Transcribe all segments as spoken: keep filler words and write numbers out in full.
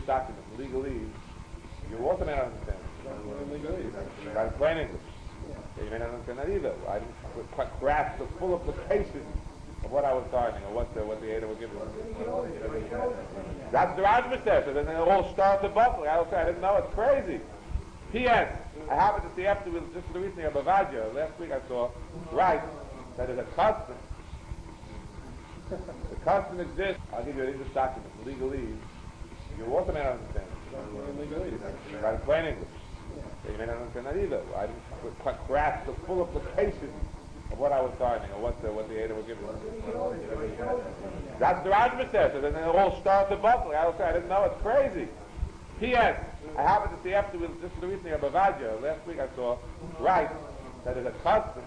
document, legalese, you also may not understand it. Legalese. By plain English. Yeah, you may not understand that either. I didn't quite grasp the full implication of what I was starting, or what the what the Ada was giving. That's the Rajma says, and then they all start to buckle. I was saying, I didn't know, it's crazy. P S. I happened to see afterwards, just recently, a Bavaria. Last week I saw, right, that there's a custom. The custom exists. I'll give you an English document, legalese. You also may not understand it. Legalese. By plain English. Yeah, you may not understand that either. I didn't quite grasp the full implication of what I was starting, or what the what the Ada was giving. That's the Rajma says, and then they all start to buckle. I was saying, I didn't know, it's crazy. P S. I happened to see afterwards, just recently, a Bavaria. Last week I saw, right, that there's a custom.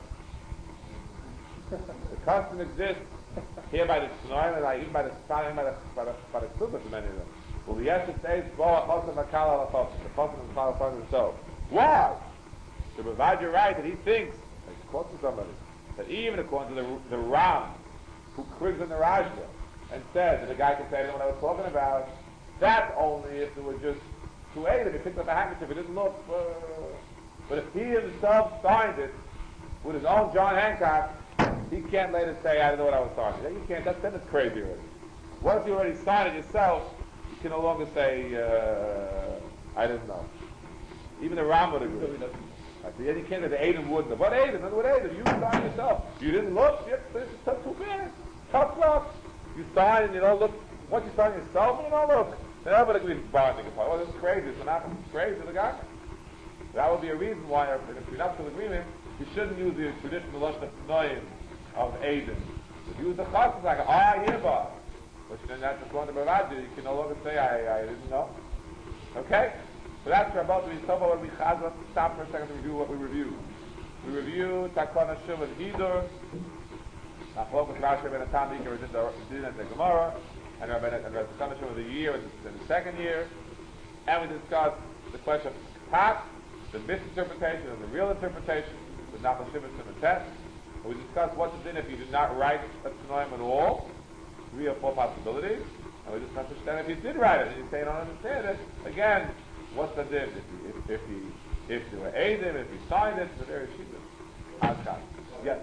The custom exists here by the Tanoim, and even by the Tanoim, by the by the by the Klubas, many of them. Well, the Yesha says, "Boa Chosam Makala Lachosam." The Chosam is Makala Lachosam. So, why? The Bavaria right that he thinks, like he quotes to somebody, that even according to the the Ram, who krigs in the Rajna, and says that the guy can say, I don't know what I was talking about. That's only if there were just two eight, if he picked up a handkerchief, he didn't look. Uh, but if he himself signed it with his own John Hancock, he can't later say, I don't know what I was talking about. You can't, that's, then it's crazy already. Once you already signed it yourself, you can no longer say, uh, I didn't know. Even the Ram would agree. I said, yeah, you can't say the Aiden wouldn't. What Aiden? What Aiden? You signed yourself. You didn't look? Yep, it's took two minutes. Tough luck. You signed and you don't look. Once you sign yourself and you don't look, then everybody agrees bonding apart. Oh, this is crazy. It's not crazy to the guy. That would be a reason why, in a prenuptial agreement, you shouldn't use the traditional lashon of Tanoim of Aiden. Use the chas like ah hereby. But then that's the point of Bavaria. You can no longer say I, I didn't know. Okay? So that's about to be so what we chaz. Let's stop for a second to review what we reviewed. We reviewed Takana Shul and Hidur. Nachlokas Rashi Ben Atam Dikar Din and the Gemara, and Takana Shul of the year in the second year, and we discussed the question of Tat, the misinterpretation and the real interpretation with Nachal Shimon and the test. We discussed what to do if you did not write a Tanoim at all, three or four possibilities, and we discussed if you did write it and you say you don't understand it, again, what's the din? If he, if, if he, if you were Eidim, if he signed it, the very shittas. Askan. Yes.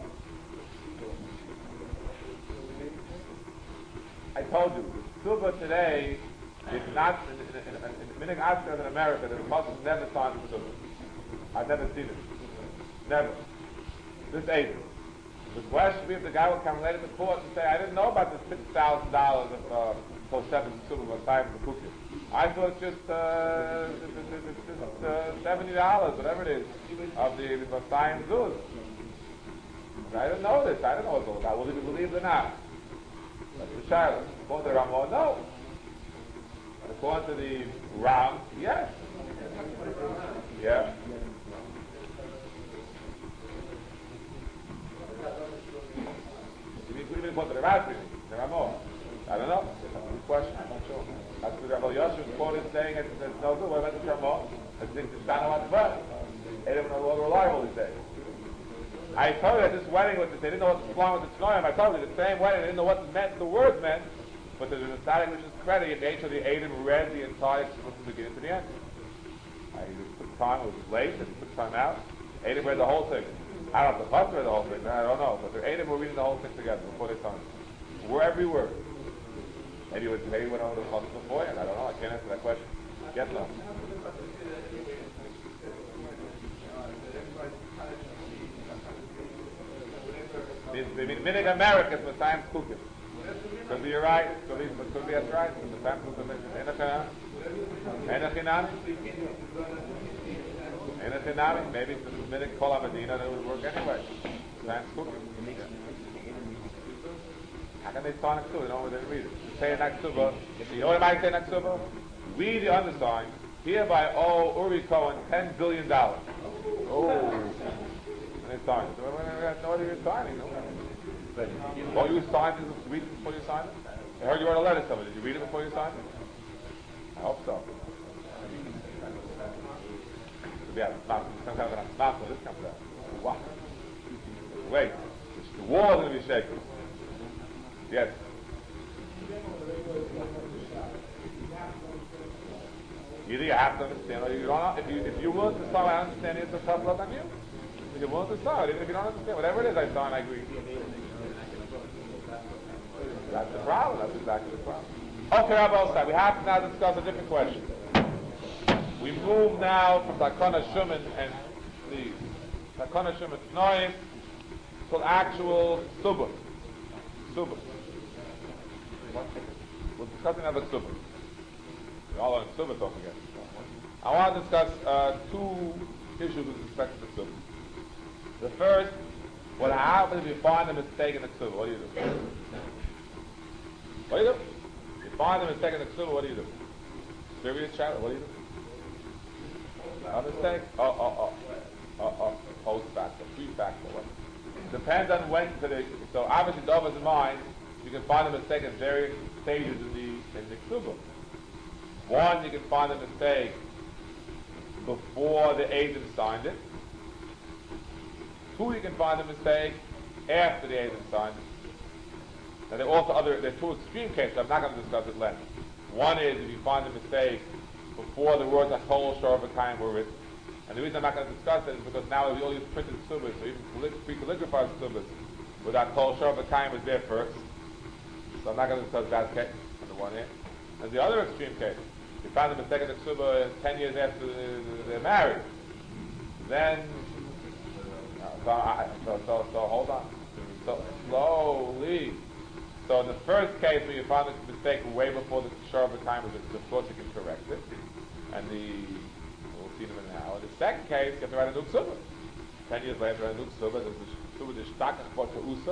I told you, the Ksuba today is not, in, in, in, in, in Minig Askan in America, the Muslims never signed the Ksuba. I've never seen it. Never. This Eidim. The question would be if the guy would come later to court and say, I didn't know about this six thousand dollars of uh, so seven Ksuba was time for cooking. I thought it's just, uh, it's just uh, seventy dollars, whatever it is, of the Vasayim Zuz. I didn't know this. I didn't know what it's all about. Will you believe it or not? That's the Shiloh. According to the Ramah, no. But according to the Ram, yes. Yeah. You mean, what do you mean according to the Rashi? The Ramah? I don't know. That's a good question. I'm not sure. That's what Rabbi Yosef is quoted saying it's, it's no good. What about the Ramah? I think it's not what's but. They don't know what reliable these days. I told you that this wedding was, they didn't know what was wrong with the Tanoim. I told you the same wedding, they didn't know what meant, the words meant, but there's a Tzaddik which is credit, and made sure the Adam read the entire from the beginning to the end. I just took time, it was late, and he took time out. Adam read the whole thing. I don't know if the Chutz read the whole thing, I don't know, but the Adam were reading the whole thing together before they signed. Word every word. Maybe it was, maybe it went over the Chutz before, and I don't know, I can't answer that question. Get them. I mean, Minig America is Masayim Kukim. Could be you're right, could be, could be that's right. Masayim Kukim is Enochinami. Enochinami. Maybe it's the Minig Kol HaMedina that would work anyway. Masayim Kukim. How can they sign Ksuba? They don't didn't read it. Say in Ksuba. You know what I might say in Ksuba? We, the undersigned, hereby owe Uri Cohen ten billion dollars. Oh. They signed it. So we have no idea you're signing. No? Well, you signed it, read it before you signed it? I heard you wrote a letter to somebody. Did you read it before you signed it? I hope so. Yeah, some kind of an asmach when this comes out. Wow. Wait. The wall is going to be shaking. Yes. to understand. Or you don't, if you if you're willing to start, I understand it's a tough love on you. If you're willing to start, even if you don't understand, whatever it is, I saw and I agree. That's the problem. That's exactly the problem. Okay, Rabbi Osai, we have to now discuss a different question. We move now from Takana Shuman and the Takana Shuman Tnoim to actual Subah. Subah. We're discussing about Subah. We're all on Subah talking again. I want to discuss uh, two issues with respect to the Subah. The first, what happens if you find a mistake in the Subah? What do you do? What do you do? You find a mistake in the Subah, what do you do? Serious child, what do you do? A mistake? Oh, oh, oh. Oh, oh. Post factor, pre factor. What? Depends on when to the, so obviously the other's mind, you can find a mistake at various stages in the in the Subah. One, you can find a mistake before the agent signed it. Two, you can find a mistake after the agent signed it. Now there are also other, there are two extreme cases I'm not going to discuss at length. One is if you find a mistake before the words Achol Shor V'Kayim were written. And the reason I'm not going to discuss it is because now we all use printed subas, so even pre-calligraphed subas with Achol Shor V'Kayim was there first. So I'm not going to discuss that case on the one hand. And the other extreme case, you found a mistake in the subah ten years after they're married. Then, so, I, so, so, so hold on. So slowly. So in the first case where you found a mistake way before the Shor V'Kayim was written, of course you can correct it. And the, we'll see them in now. In the second case, you have to write a new subah. Ten years later, write a new subah. There's the subah, the shtakach b'to usa.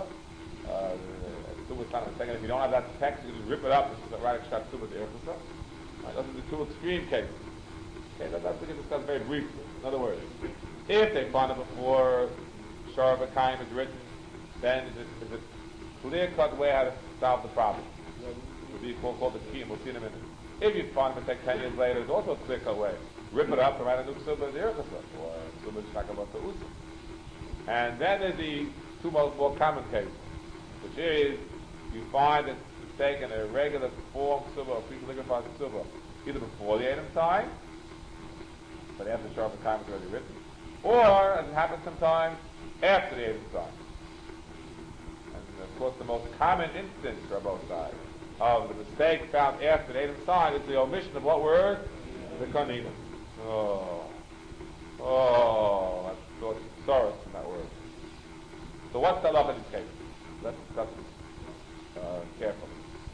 Subah not a second. If you don't have that text, you can just rip it up and write a shtak subah to irkusa. Right, those are the two extreme cases. Okay, that, that's what we can discuss very briefly. In other words, if they find it before Shor V'Kayim is written, then is it, is it clear-cut way how to solve the problem? It would be called, called the key, and we'll see in a minute. If you find a mistake ten years later, it's also a clear-cut way. Rip it up and write a new subah to irkusa, or subah shtakach b'to usa. And then there's the two most more common cases, which is you find a mistake in a regular form subah or pre-calligraphed subah, either before the Adam time, but after Shor V'Kayim is already written, or, as it happens sometimes, after the Adam time. And of course the most common instance for both sides of the mistake found after the Adam sign is the omission of what word? The Kanina. Oh. Oh, that's so sorrow in that word. So what's the law in this case? Let's discuss this uh, carefully.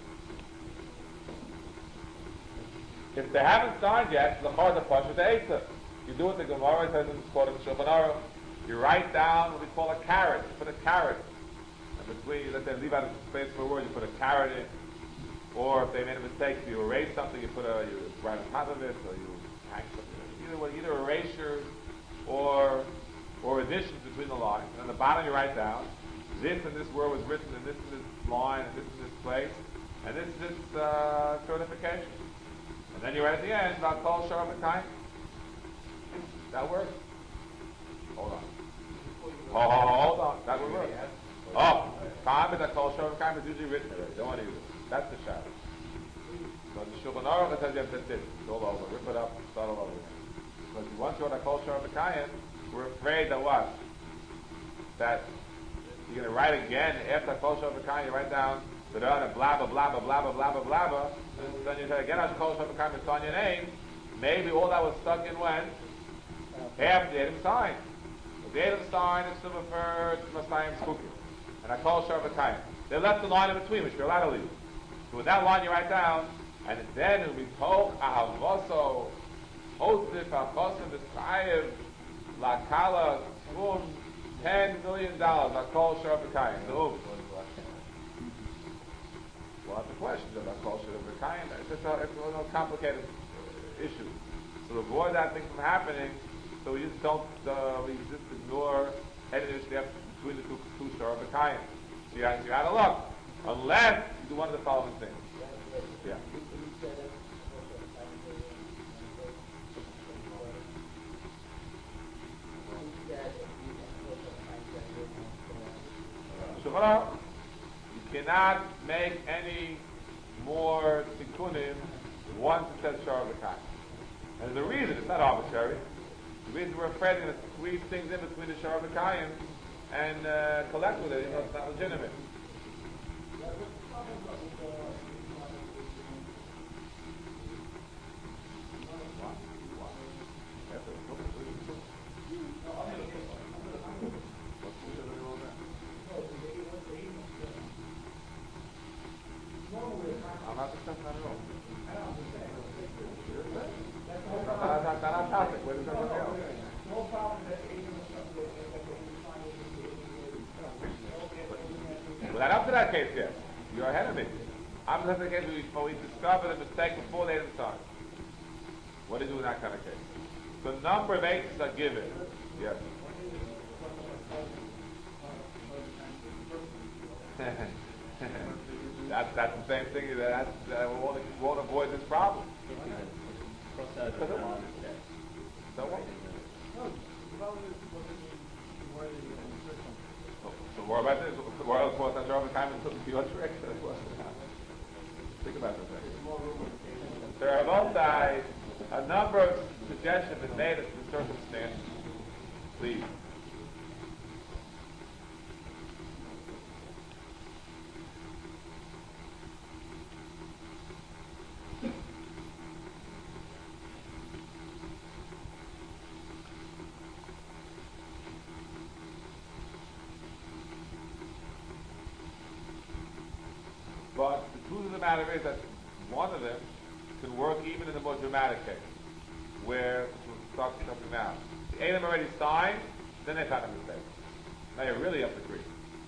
If they haven't signed yet, the hard to push with the Eitzah. You do what the Gemara says in the Shulchan Aruch. You write down what we call a caret. You put a caret. And between, let's say, leave out a space for a word, you put a caret in. Or if they made a mistake, you erase something, you put a, you write on top of it, or you hang something. Either way, either erasures or or additions between the lines. And on the bottom you write down, this and this word was written in this and this line, and this and this place, and this is this uh, certification. And then you write at the end, not called Shor V'Kayim. That works. Hold on. Oh, hold on. That would work. Oh, time is that called Shor V'Kayim is usually written already. Don't want to use it. That's the shadow. So the Shulchan Aruch says you have to sit. It's all over. Rip it up and start all over again. Because once you want to call Shor V'Kayim, we're afraid that what? That you're going to write again after Kol Shor V'Kayim, you write down the blah blah blah blah blah blah blah blah blah blah, and then you say again after Kol Shor V'Kayim, it's on your name. Maybe all that was stuck in when? After the Adam sign. The Adam sign is Summa for Masayim Spukim. And I Kol Shor V'Kayim. They left the line in between, which you're allowed to leave. So with that line you write down, and then it'll be told Ahavoso, Hosif, Achosim, V'Schayev, La Kala, Svum, ten million dollars. I call Shor V'Kayim. No. Well, that's the question. I call Shor V'Kayim. It's just a, it's a complicated issue. So to avoid that thing from happening, so we just don't, uh, we just ignore any step between the two, two Shor V'Kayim. So you have, you have to look. Unless you do one of the following things. Yeah. You cannot make any more tikkunim once it says Shor V'Kayim. And there's a reason, it's not arbitrary. The reason we're afraid to squeeze things in between the Shor V'Kayim and uh, collect with it, even though it's not legitimate. I'm not discussing that at all. That's not, not our topic. We're discussing something else. We're not up to that case yet. You're ahead of me. I'm just in the case where we discovered a mistake before they didn't sign. What do you do in that kind of case? The number of eights are given. Yes. that's that's the same thing. That's uh, we won't, we won't avoid this problem. So what? So worry about this. Worry about course after all the time and took your trick. Think about this. There are both sides. A number of suggestions have been made as to the circumstance. Please. But the truth of the matter is that one of them can work even in the more dramatic case, where we'll talk something now. The Adam already signed, then they found a mistake. Now you're really up the creek.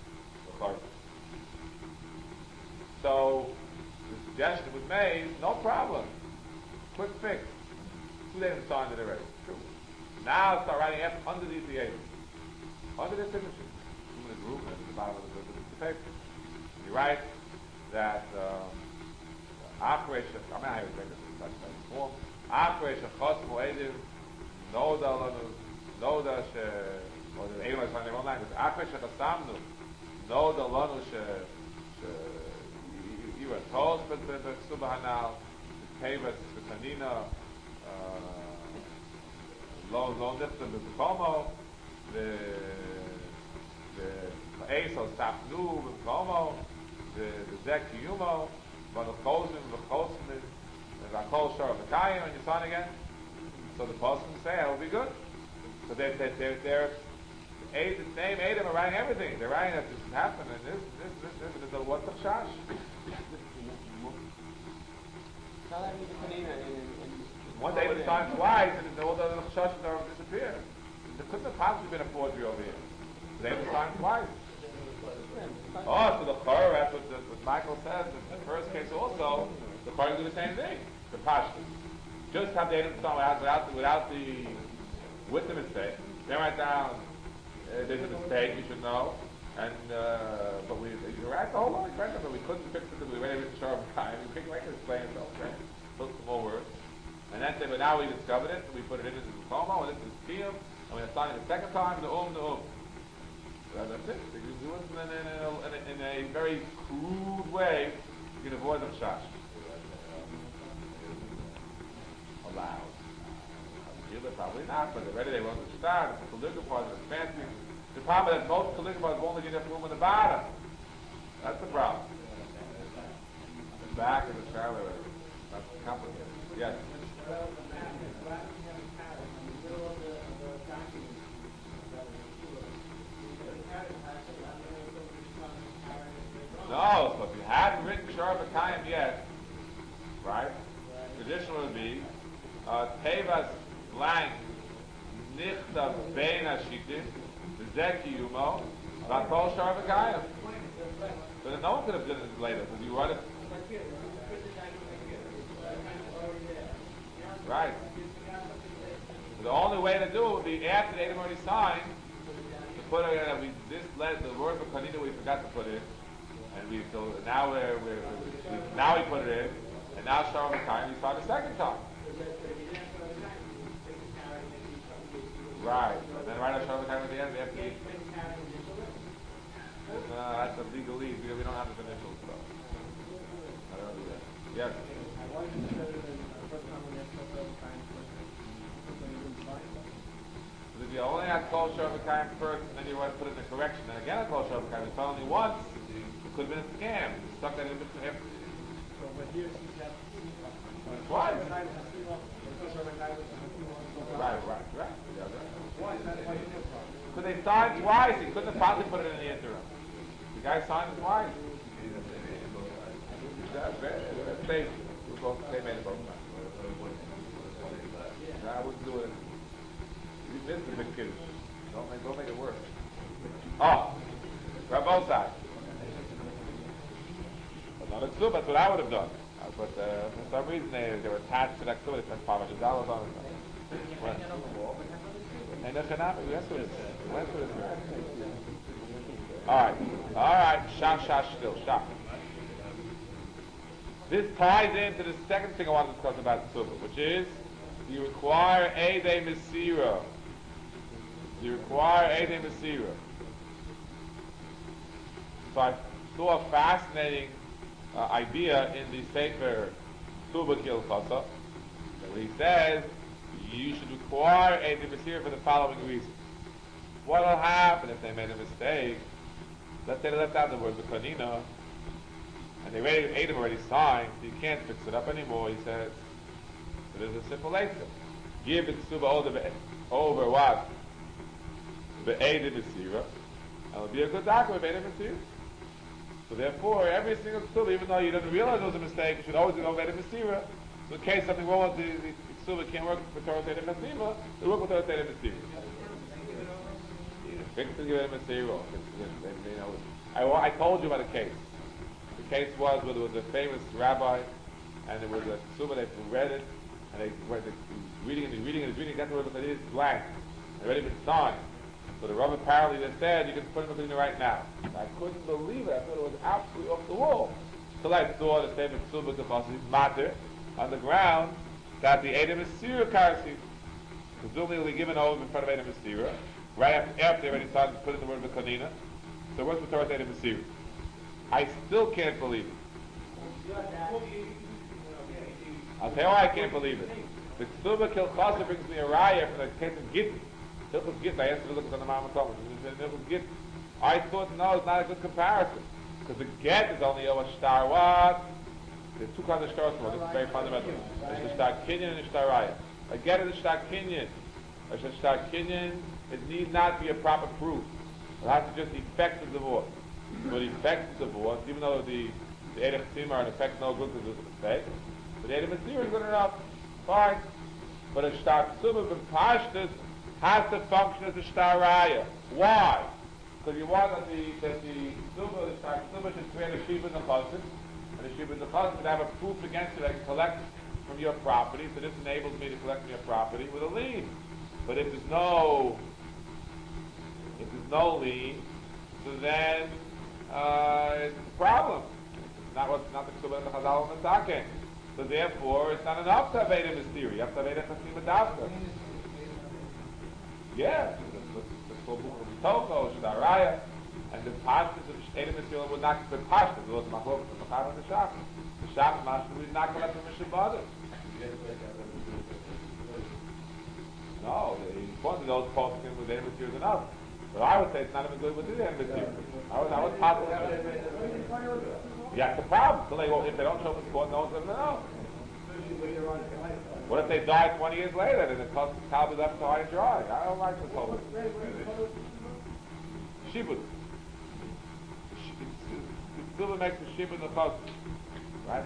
So the suggestion was made, no problem. Quick fix. Two days signed it already. True. Now start writing F underneath the Adam. Under their signature. In the group and at the bottom of the, the, the paper. You write that operation, I mean, I would make this in such a form. Operation Chos Moedim, Noda Lanu, Noda She, or the Elam is on their own language. Operation Chasamnu, Noda Lanu She, She, you were told, but Subhanal, Tevas, Tanina, Lo Lo Nifta, the Como, the the Ace of Sapnu, the Como. The the Zek Yumo, but the Chosim, the Chosim, the Akol Shor V'Kayim, and you sign again. So the person say, "I will be good." So they they they they're the name Adam are writing everything. They're writing that this happened and this this this this. this, this what's the shash? One day they sign twice, and all the other shashas are disappear. There couldn't have possibly been a forgery over here. They have signed twice. Oh, so the Chor, that's what, the, what Michael says in the first case also, the Chor do the same thing. The Pashtus. Just have the Adam sign without, without, without the, with the mistake. Then write down, uh, there's a mistake, you should know. And, uh, but we, you're right, the whole lot of credit, but we couldn't fix it because we went every short time. We couldn't make it explain itself, right? Put some more words. And then say, but now we discovered it, so we put it in as a Como, and this is Kiyum, and we assign it the second time, the Um, the Um. So that's it. If you do it in a, in a, in a, in a very crude way, you can avoid the shash. Allowed. Probably not, but already they won't start. It's a calligraphy, it's fancy. The problem is that most calligraphers won't give enough room in the bottom. That's the problem. The back of the trailer, that's complicated. Yes? No, so if you hadn't written Shor V'Kayim yet, right, traditional would be uh, Tevas blank Nichtav Bein HaShitim Zeki Yumo Vakol Shor V'Kayim. So then no one could have done this later because you wrote it. Right. So the only way to do it would be after the Adam already signed to put it. Uh, we this led the word for Kanina we forgot to put it. And we so now we're, we're, we now we put it in, and now Shor V'Kayim we start the second time. Right. And then right after Shor V'Kayim at the end we have to. No, no, that's a legalese because we don't have the initials stuff. I don't do that. Yes. But if you only had Kol Shavakayim first, and then you want to put in the correction, and again a Kol Shavakayim, it's only once, it could have been a scam. You stuck that in between. So, but here she's got Twice. Right, right, right. Could they sign twice? He couldn't have possibly put it in the interim. The guy signed twice. That's safe. We'll go they made it both times. I wouldn't do it. You missed the big kid. Don't make, don't make it worse. Oh, grab both sides. But not a ksuba, that's what I would have done. Uh, but uh, for some reason they, they were attached to that ksuba, they spent five hundred dollars on it. Well, and the Chanami, we went through this. We went through this. Alright, alright, shah, shah, still, shah. This ties into the second thing I want to discuss about the ksuba, which is you require Eidei Mesira. You require Eidei Mesira. So I saw a fascinating uh, idea in the Sefer Ksuba Kilchasa, where he says you should require Eidei Mesira for the following reasons. What will happen if they made a mistake? Let's say they left out the word Bekanina, and they already, Adam already signed, so you can't fix it up anymore, he says. So there's a simple answer. Give it Ksuba over, over what? Be'edim Mesira. And it'll be a good document with Eidei Mesira. So therefore, every single Ksuba, even though you didn't realize it was a mistake, you should always go with Eidei Mesira. So in case something wrong with the, the, the Ksuba can't work with Torah Eidei Mesira, they work with Torah Eidei Mesira. Fix it, give Eidei Mesira. I, I told you about a case. The case was where there was a famous rabbi, and there was a Ksuba, they read it, and they went reading it, reading it, reading it, got the word, but it is blank. It already been signed. So the Rav apparently they said, you can put it in right now. And I couldn't believe it. I thought it was absolutely off the wall. So I saw the famous Ksuba Kefasi matter on the ground that the Eidei Mesira Karsi, presumably will be given over in front of Eidei Mesira, right after, after they already started to put in the word Bekanina. So what's the Torah Eidei Mesira? I still can't believe it. I'll tell you why I can't believe it. The Ksuba Kilchasa brings me a raya from the case of Gittin. Hilchus Gittin, I asked him to look at the Mama Thomas. He said Hilchus Gittin. I thought, no, it's not a good comparison. Because the get is only a star what? There's two kinds of stars. This is very fundamental. There's the star kinyan and the star raya. A get is a star kinyan. A star kinyan, it need not be a proper proof. It has to just effect the divorce. So it effects the divorce, even though the the Eidei Chesima are in effect no good because it's a mistake. But the Eidei Mesira is good enough. Fine. But a star ksuba b'pashtus has to function as a star raya. Why? Because you want that the that the ksuba, the star ksuba should create a shiva in the chassid, and the shiva in the chassid would have a proof against it. I can collect from your property, so this enables me to collect from your property with a lien. But if there's no if there's no lien, so then uh, it's a problem. It's not what's not the ksuba and the chazal and the sake. So therefore, it's not enough to have Eidei Mesira. You have to have Eidei Chesima Dafka. Yeah, the full book of Toko, Shadaraya, and the pashtas of Eidei Mesira would not be pashtas. It was Machlok, the Machar and the Shach. The Shach Mashta would not collect from Mishabada. No, the point of those posting with Eidei Mesira is enough. But I would say it's not even good with the Eidei Mesira. I would, I would possibly. Yeah, it's a problem. So they, well, if they don't show up in court, no one's going to know. What if they die twenty years later and the cost will be left high and dry? I don't like this whole thing. Shibud. It still makes the shibud the cost. Right?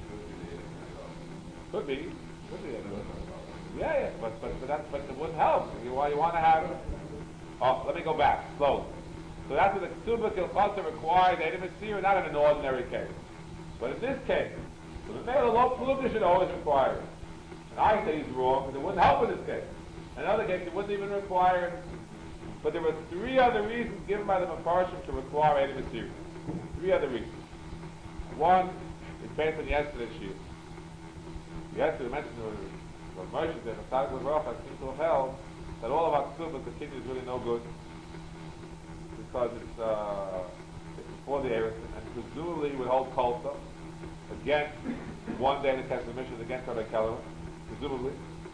Could be. Could be. Yeah, yeah. But, but, but, that, but it wouldn't help. You, you want to have. Oh, let me go back. Slowly. So that's what the Ksuba Kilchasa required Eidei Mesira, not in an ordinary case. But in this case, so the male law Plugah should always require it. And I say he's wrong, because it wouldn't help in this case. In another case, it wouldn't even require it. But there were three other reasons given by the Mefarshim to require Eidei Mesira. Three other reasons. One is based on yesterday's shiur. Yesterday, we mentioned what Moshe said, Masadik L'Bracha seems to have held that all of our Ksuba, the kidney is really no good. Because it's, uh, it's before the Eretz, and presumably would hold Kolta. Again, one day in the Kesef Mishnah against Rabbi Keller, presumably.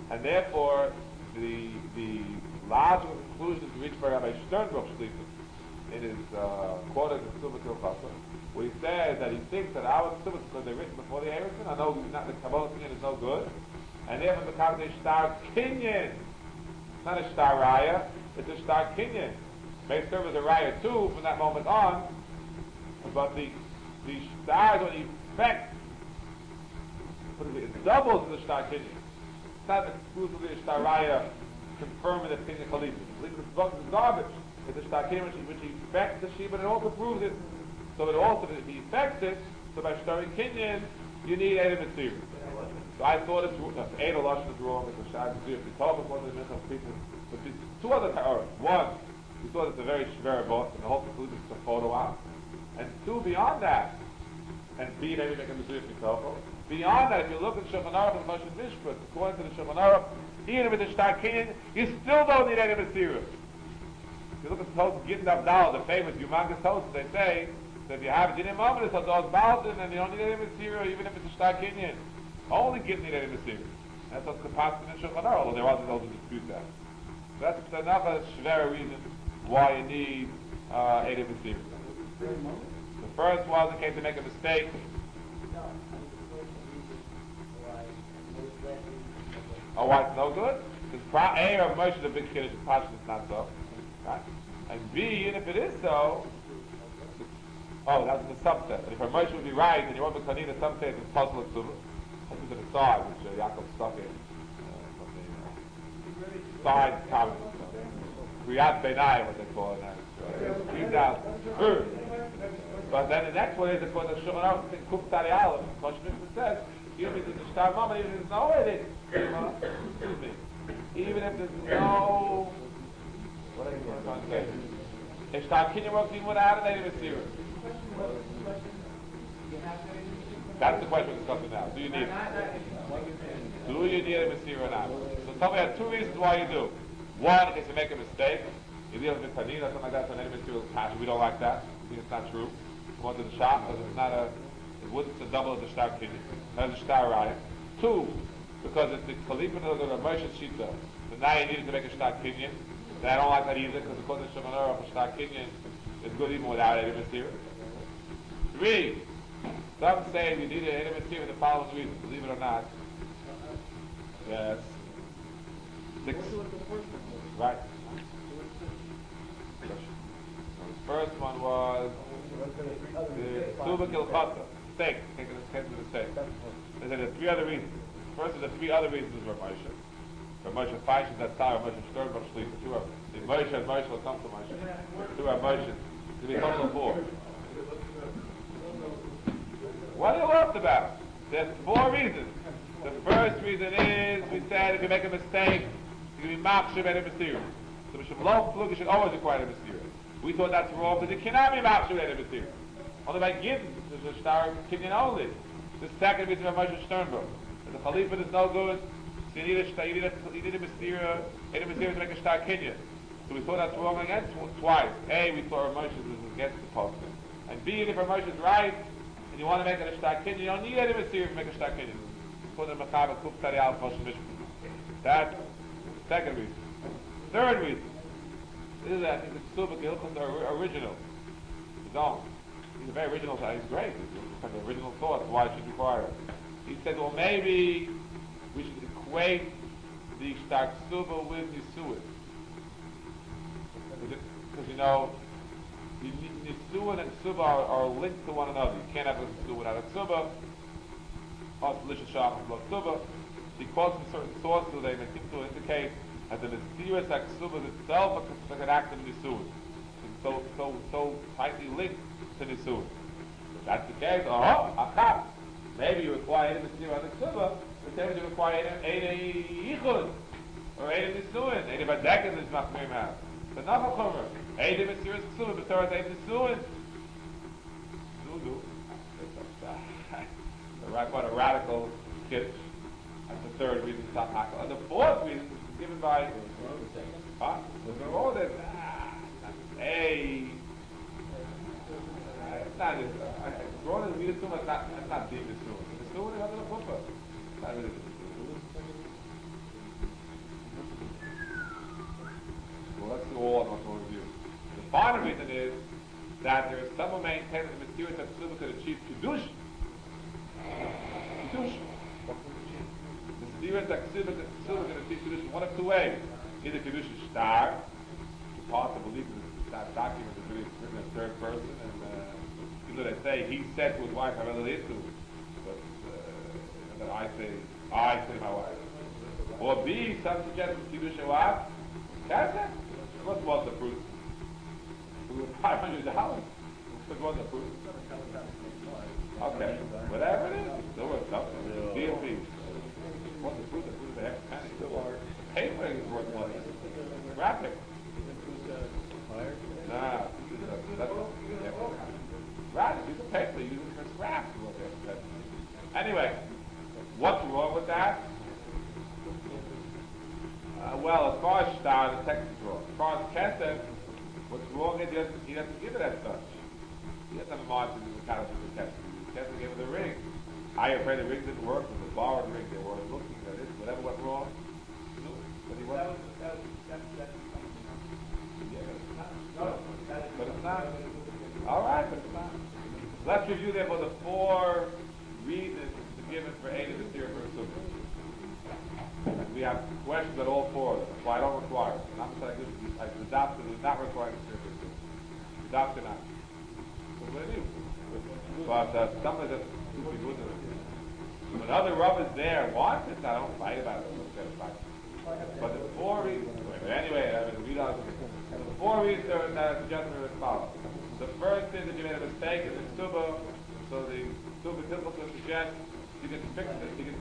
And therefore, the the logical conclusion is reached by Rabbi Sternbruch Shlichus in his uh, quote of the Ksubah Kilchasa, where he says that he thinks that our Ksubahs, because they're written before the Eretz, I know not, the Kabbalah Kinyan is no good, and therefore because they star Kinyan. It's not a star Raya, it's a star Kinyan. May serve as a Raya too from that moment on, but the the stars or the effect, what is it, it doubles the star Kinyan. It's not exclusively a star Raya confirming the Kinyan Khalifa. Khalifa is garbage. It's a star Kinyan which, which affects the Shia, but it also proves it. So it also, if he affects it, so by starting Kinyan, you need Edom Mitzir. So I thought it's uh, Edom Lashon is wrong, it's a Shad Mitzir. We talk about the Minchas people, but there's two other or one, we thought it's a very Shver boss, and the whole conclusion is a photo out. And two, beyond that, and B, maybe make a Mitzir Mitoko. Beyond that, if you look at Shulchan Aruch and Moshe Mishpat, according to the Shulchan Aruch, even with the Shtar Kinyan, you still don't need Edom Mitzir. If you look at the Tosfos Gittin Abdal, the famous humongous Tosfos, they say, so if you have Dinim Mominus or those Baltin, then you don't need any material, even if it's a Shtar Kinyan. Only Gittin need any material. That's what's the Pasuk in Shulchan Aruch, although there wasn't those who dispute that. So that's another Shver reason why you need uh, any material. The first was in case they make a mistake. Oh, why it's no good? Because A, or Moshe is a big kiddush, the Pasuk is not so. Right? And B, even if it is so, oh, that's the subset. And if Moshe would be right, and you want to Kanina, some say it's puzzle of Tzubah. This is an aside, which uh, Yaakov stuck in. Uh, uh, side comment. Kriyat Beinai, what they call it now. Read out. But then the next one is, according to Shulchan Aruch, Kuf Tari Aleph, Moshe Mishpat says, even if it's a Shtar Mama, even if there's no way excuse me, even if there's no, what are you trying to say? If Shtar Kinyan works even without an Edom Mitzir. That's the question we're discussing now. Do you need it? Do you need a Mitzir or not? So tell me, I have two reasons why you do. One, in case you make a mistake, you deal with Tanina or something like that, so an Edom Mitzir will pass. We don't like that. We think it's not true. We want to the shop because it's not a, it wouldn't a double of the Shtar Kinyan. That's a Shtar Raya. Two, because it's the Khalifa of the Moshe Shita. So now you needed to make a Shtar Kinyan. And I don't like that either, because according to Shulchan Aruch, a Shtar Kinyan is good even without Edom Mitzir. Three, some say you need an Edom Mitzir for the following reason, believe it or not. Yes. Six. Right. So the first one was the Ksubah Kilchasa. Mistake. Take it as a mistake. They said there are three other reasons. First of the three other reasons is Rav Moshe. Rav Moshe Feinstein, that's how Rav Moshe Sternbruch Shlichus. Two are the Moshe and Moshe will come to Moshe. Two are Moshe. To be total of four. What are you lost about? There's four reasons. The first reason is, we said, if you make a mistake, you can be machshav and a mysterious. So the Shabbat Flug should always require a mysterious. We thought that's wrong, because it cannot be machshav and a mysterious. Only by giving, there's a Shtar Kinyan only. The second reason of Moshe Sternbruch. The Khalifa is no good, so you need a, you need a, you need a mysterious, a mysterious to make a Shtar Kinyan. So we thought that's wrong again twice. A, we thought Rav Moshe was against the post. And B, if Rav Moshe is right, and you want to make it a Shtar Kinyan, you don't need any mysterious to make a Shtar Kinyan. For the Machaber Kuf Tari Aleph Moshe Mishpat. That's the second reason. Third reason. This is, I think, the Ksubah Kilchasa are original. His own. He's a very original, he's great. He's kind of original thoughts why it should require it. He said, well, maybe we should equate the Shtar Ksubah with Nisuin. Because, you know, Nisuin and Ksubah are, are linked to one another. You can't have a Nisuin without a Ksubah. Because in certain sources they seem to indicate that the mysterious Ksubah itself is like an act of Nisuin. It's so, so, so tightly linked to Nisuin. If that's the case, oh, achab. Maybe you require Edom Mitzir on the Ksubah, but then you require Edom Yichud, or Edom Nisuin. Edom Badekin is Machmir Mah. But not Chachomer. Edom Mitzir is Ksubah, but there is Edom Nisuin. Zudu. What a radical kiddush. That's the third reason to stop hakel. And the fourth reason is given by huh? Oh, there's hey. It's not this. Growing is really too much. That's not deep. It's too much. It's too much. It's not really. final reason is that there is someone maintained that the mysterious that Ksubah could achieve Kiddush. Kiddush. The mysterious that Ksubah could achieve Kiddush in one of two ways. Either Kiddush is star, the part of belief that that document is really written in third person, and uh, you know they say he said to his wife, I really did to, but uh, that I say, I say to my wife. Or B, some suggest that Kiddush is what? Kesef? What was the proof? It was five hundred dollars. What was the proof? Okay, whatever it is, it's still worth something. B and B. What's the proof? The proof is a half a penny. The paper is worth money. Graphic. Nah, that's right. It's a paper. You use it for scraps. Anyway, what's wrong with that? Uh, well, as far as star, the text is wrong. As far as kesef, what's wrong is he doesn't, he doesn't give it as such. He doesn't have a margin in the kind of kesef. Kesef gave it a ring. I afraid the ring didn't work. It was a borrowed ring. They were looking at it. Whatever went wrong. No, but he wasn't. Yeah, but it's not. No, but it's not. All right, but it's not. Let's review therefore the four reasons given for aid of the theory for a super. We have questions at all four of them. That's why I don't require it. Not like this. Like the doctor does not require the theory for a super. The doctor not. What do I do? But uh, some of the stupid good. When other rubbers there want it, I don't fight about it. But the four reasons. Anyway, I mean, read on. The four reasons are that the judgment is as follows. The first is that you made a mistake in the ksuba, so the ksuba typical suggests you can fix it. You can,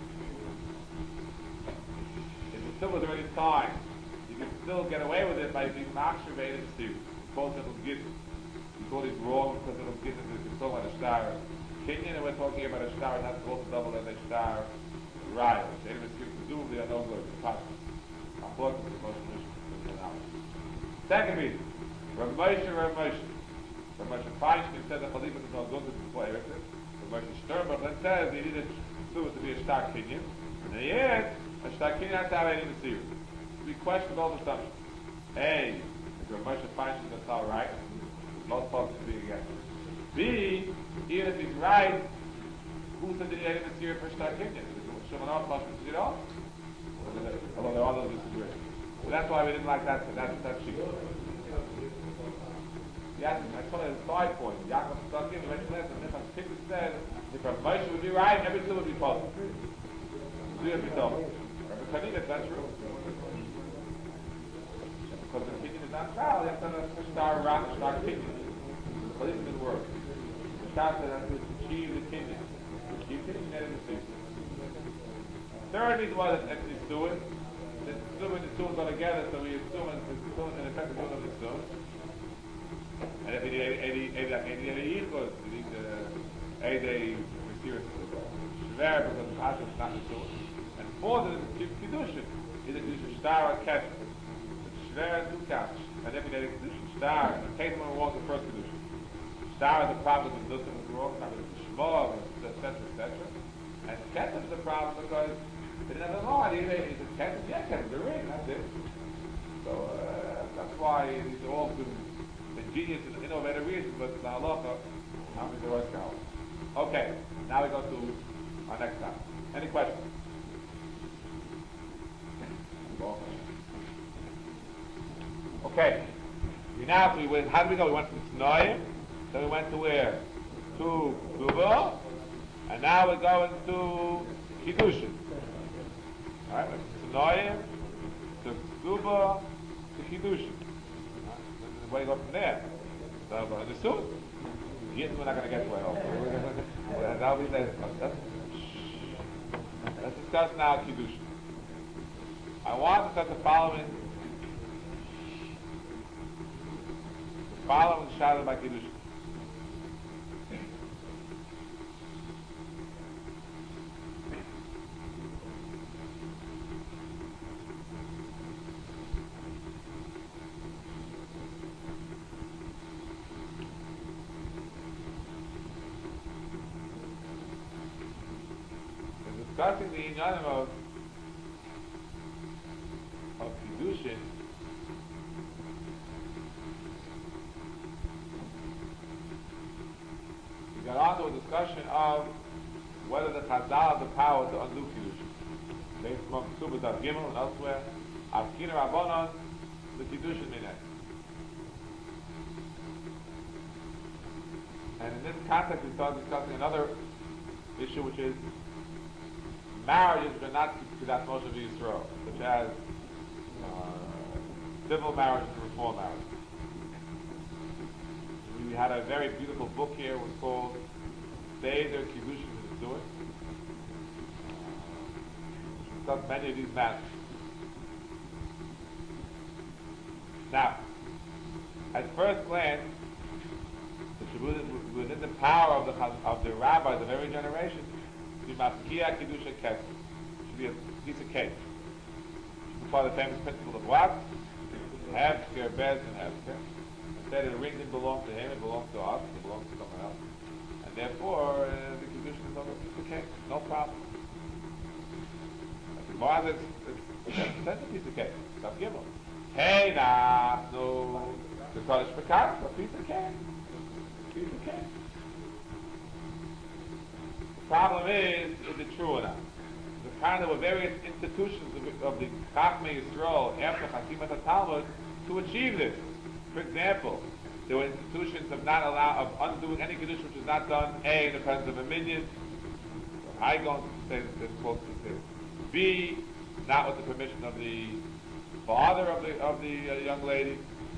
if the ksuba is already signed, you can still get away with it by being masturbated to you. Both of them get you call it wrong because it'll get into the ksuba and a star. Kenyan, and we're talking about a star, not both double and a star. Right. They didn't presumably are no good. It's possible. I'm talking to the most second reason, Rav Moshe, Rav Moshe. Rav Moshe Feinstein said that Chalifa is not good before everything. Rav Moshe Sternberg says he needed to to be a star Kenyan. And in the end, a star Kenyan has to have any material. We question all the assumptions. A, if Rav Moshe Feinstein that's all right, most folks should be against. B, even if he's right, who said that he had any material for a star Kenyan? Shimon Arflash did it all? Although there are others who disagree. So that's why we didn't like that, that, that sheet. Yeah, I told you the side point. Yaakov stuck in, he mentioned that, and if I pick it says, if Rav Moshe would be right, every two would be positive. Three would be double. Rav Kanin, that's not true. Because the opinion is not valid, you have to have a star around the star opinion. But this didn't work. The star said that to achieve the opinion. To achieve the opinion, that is the opinion. Third reason why that he's doing, the Tzum and the Tzum go together, so we assume that the Tzum in effect is doing of the Tzum. And if he did eighty, eighty, eighty, eighty equals, he needs a day mysterious Shver, because the Hashem is not the Tzum. And fourth is the Kiddushin, either Kiddushin star or Kesher. The Shver is two counts. And if he did a Kiddushin star, in case one wrong the first Kiddushin. Star is a problem with the Tzum is wrong, not with the Shmor, et cetera, et cetera. And Kesher is a problem because they didn't have a law. He said, Kesef, yeah, Kesef, the ring, that's it. So uh, that's why these are all good, ingenious and innovative reasons, but the halacha, how many the right count? Okay, now we go to our next topic. Any questions? Okay, we now, we went, how did we go? We went to Tnoim, then we went to where? To Kubo, and now we're going to Kiddushin. Alright, to Noyim, to Ksuba, to Kiddushin. Where do you go from there? So, uh, the soon. Yes, we're not going to get to it. That'll be later. Let's, let's discuss now Kiddushin. I want to set the following, the following shadowed by Kiddushin. Discussing the inyanim of, of Kiddushin, got on to a discussion of whether the Chazal have the power to undo Kiddushin. Based from Subas Av Gimel and elsewhere, Avkina Rabbanon, the Kiddushin Mineh. And in this context, we start discussing another issue, which is marriages are not to that Moshe of Yisrael, such as uh, civil marriage and reform marriage. We had a very beautiful book here. It was called Seder Kiddushin V'Nisuin. We discussed many of these matters. Now, at first glance, within the power of the of the rabbis of every generation, the Mafkiya Kiddusha Kesef should be a piece of cake. It's part of the famous principle of what? Hefker, Bez, and Hefker. Instead, the ring didn't belong to him; it belongs to us. It belongs to someone else, and therefore uh, the Kiddusha is over a piece of cake. No problem. But the Gemara is it's a piece of cake. Stop giving. Hey, nah, no. The Kodesh Pekat, a piece of cake. Piece of cake. The problem is, is it true or not? The kind of various institutions of, of the Chachmei Yisrael after Chasimat Talmud to achieve this. For example, there were institutions of not allow of undoing any condition which is not done. A, in the presence of a minion. I going to say that they're supposed to say. B, not with the permission of the father of the of the uh, young lady.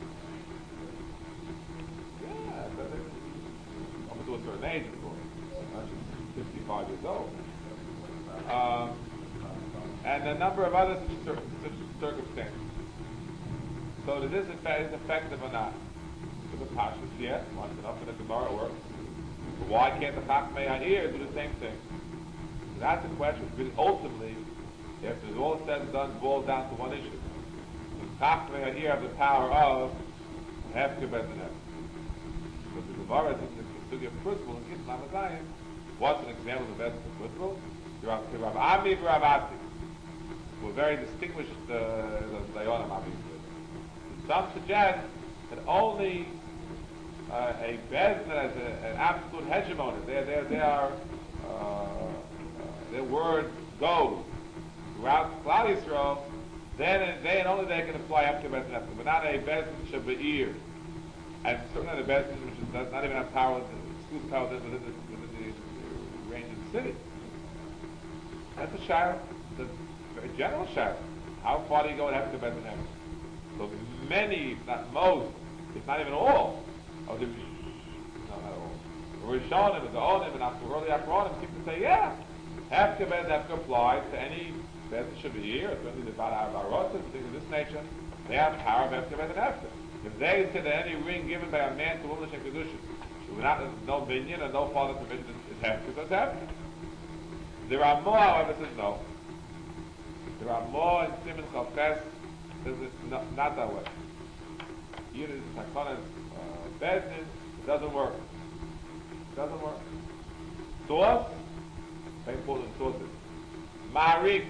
Yeah, so up to a certain age, of course. Not just fifty-five years old. Um, and a number of other such, such circumstances. So does this effect is effective or not? So the Pashas, yes, once enough for the Gemara works. But why can't the Chachmei Ha'ir do the same thing? So that's a question which really ultimately, after it's all said and done, boils down to one issue. The Chachmei Ha'ir have the power of Hefker Bez and Hefker. But the Gemara is the Sugya principle in Gittin Lamadayim. What's an example of the best principle? Rav Ami and Rav Ati, who are very distinguished uh, Dayanim obviously. Some suggest that only uh, a Bezdin that has a, an absolute hegemony, they, they, they are, uh, uh, their word goes throughout Klal Yisrael, then they and only they can apply up to Bezdin Efker, but not a Bezdin Shabbat, and certainly the Bezdin which is not, not even have power, exclusive power within the, within the range of the city. That's a shayla. It's a very general shayla. How far do you go and have to Bezdin Efker? So many, if not most, if not even all, of the, no, not all, the Rishonim and the Onim and after early Achronim seem to say, yeah, Hefker Bez Hefker applies to any Bez that should be here, especially the Bad Harabarotas, things of this nature. They have power of Hefker Bez and Hefker. If they say that any ring given by a man to a woman in Kedushin, without no minion and no father provision is Hefker, so it's Hefker. There are more, however, says no. There are more in Simon Chavches. This is not, not that way. Either it's Takona's uh, business, it doesn't work. It doesn't work. Source, very important sources. Marik,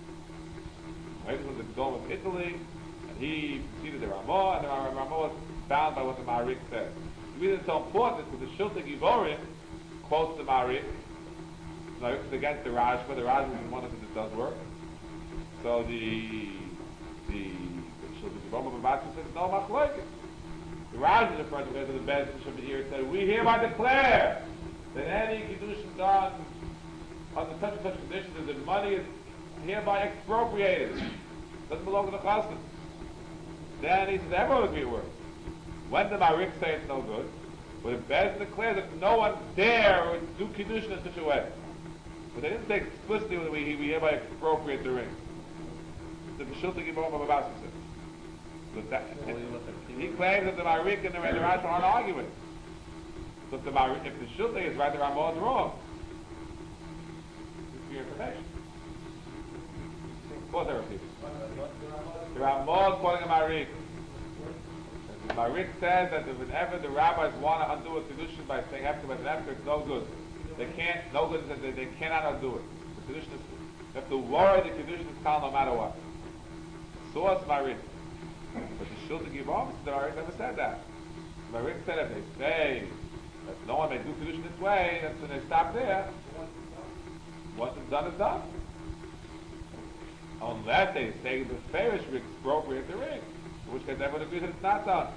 he was the Dome of Italy, and he preceded the Ramah, and the Ramah was bound by what the Marik said. The reason it's so important is because the Shilta Givorim quotes the Marik. Marik is against the Rashba. The Rashba is one of them that does work. So the The the Rambam of Matzah says no machlokes. The Rashi, the first of the best of the year, said, "We hereby declare that any kiddushin done under such and such conditions, that the money is hereby expropriated, doesn't belong to the chassid." Then he says, "Everyone will agree it works." When the Marik say it's no good, but the Bez declares that no one dare do kiddushin in such a way. But they didn't say explicitly that we, we hereby expropriate the ring. The Shilta Givorim of Abbas says. But that, he claims that the Marik and the Rashi aren't arguing. So if the Marik, if the Shilta is right, the Ramah is wrong. This is your information. Of course there are people. The Ramah is quoting a Marik. The Marik says that whenever the rabbis want to undo a kedushin by saying after and after, it's no good. They can't. No good. They, they cannot undo it. The kedushin is. They have to worry the kedushin is kal no matter what. Source Marik. But the Shilta Givorim, the Marik never said that. Marik said if they say If no one may do Kedushin this way, that's when they stop there. Once it's done, it's done. Unless they say the Farish will expropriate the ring, in which case everyone agrees that it's not done.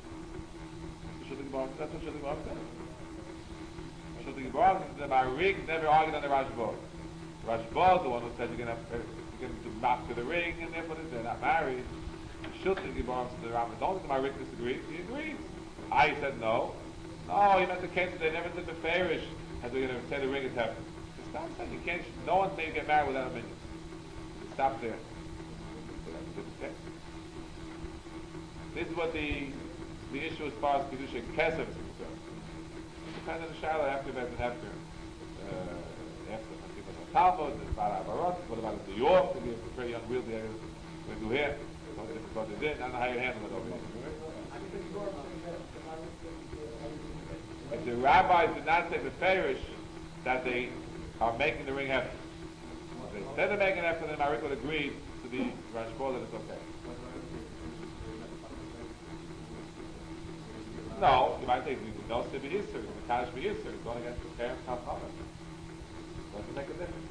That's what Shulchan Aruch says. Shulchan Aruch says that my ring never argued on the Rashba. Rashba is the one who says you're going to you can do map to the ring, and therefore they're not married. Shulchan Aruch says the Rambam, as long as my ring disagrees, he agrees. I said no. No, he meant the case that they never said the Farish as they're going to say the ring is heaven. Stop saying you can't. No one may get married without a minion. Stop there. This is what the the issue as far as Kedusha Kesef is concerned. It depends on the Shiloh after Bez and after. Uh, after the Talmud, the Bar Abarot, what about the York? It's a pretty unwieldy area we do here. What they did, I don't know how you handle it over here. If the rabbis did not say the Farish that they are making the ring heaven, they said they're making heaven, then Marik would agree to the Rashba that it's okay. No, you might say you don't say be Yisr, the Kaddish be Yisr, it's going against the parents' Talmud. Doesn't make a difference.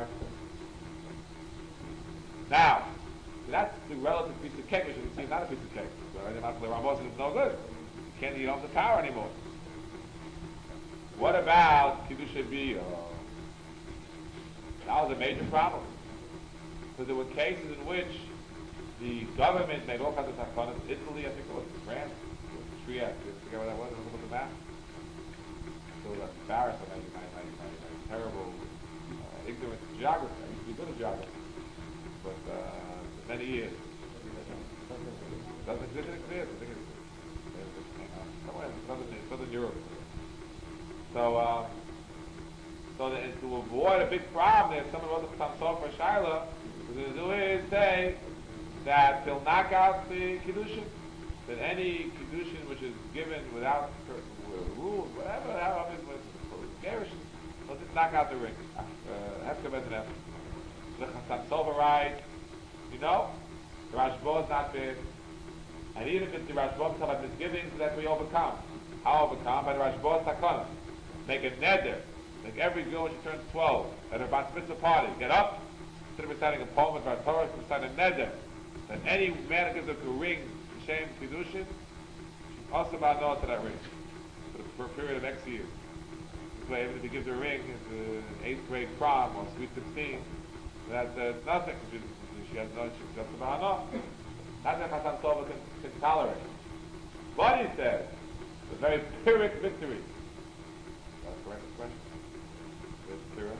Now, that's the relative piece of cake, which you can see is not a piece of cake. So the Rambam is no good. You can't eat off the power anymore. What about Kiddushay B'Yah? That was a major problem. Because there were cases in which the government made all kinds of takanas. Italy, I think it was France, Trieste, I forget what that was, look at the map. So I was embarrassed by my, my, my, my, my terrible uh, ignorance of geography. I used to be good at geography. But uh, for many years. Doesn't exist, it exists. I think it's, it's somewhere in southern, southern Europe. So, uh, so that, to avoid a big problem, if someone wrote the Tamsov for Shiloh, what they're going to do is say that they'll knock out the Kiddushin. That any Kiddushin which is given without rules, whatever, however, with Gerish, they'll just knock out the ring. Hefka Bez and Hefka. The Tamsov writes, you know, the Rashba is not big. And even if it's the Rashba talking about misgivings, that's what we overcome. How overcome? By the Rashba's takana. Make a neder. Like every girl when she turns twelve, at her bat mitzvah party, get up, instead of reciting a poem of our Torah, recite a neder. That any man who gives up a ring, Shem Kiddushin, also about no to that ring. For, the, for a period of X years. This way, even if he gives her a ring, it's an eighth grade prom or sweet sixteen, that uh, it's nothing. She, she has no, she's just a bahana. That's what Chasam Tova can, can tolerate. What he says, the very Pyrrhic victory. That's a correct expression. It's Pyrrhic.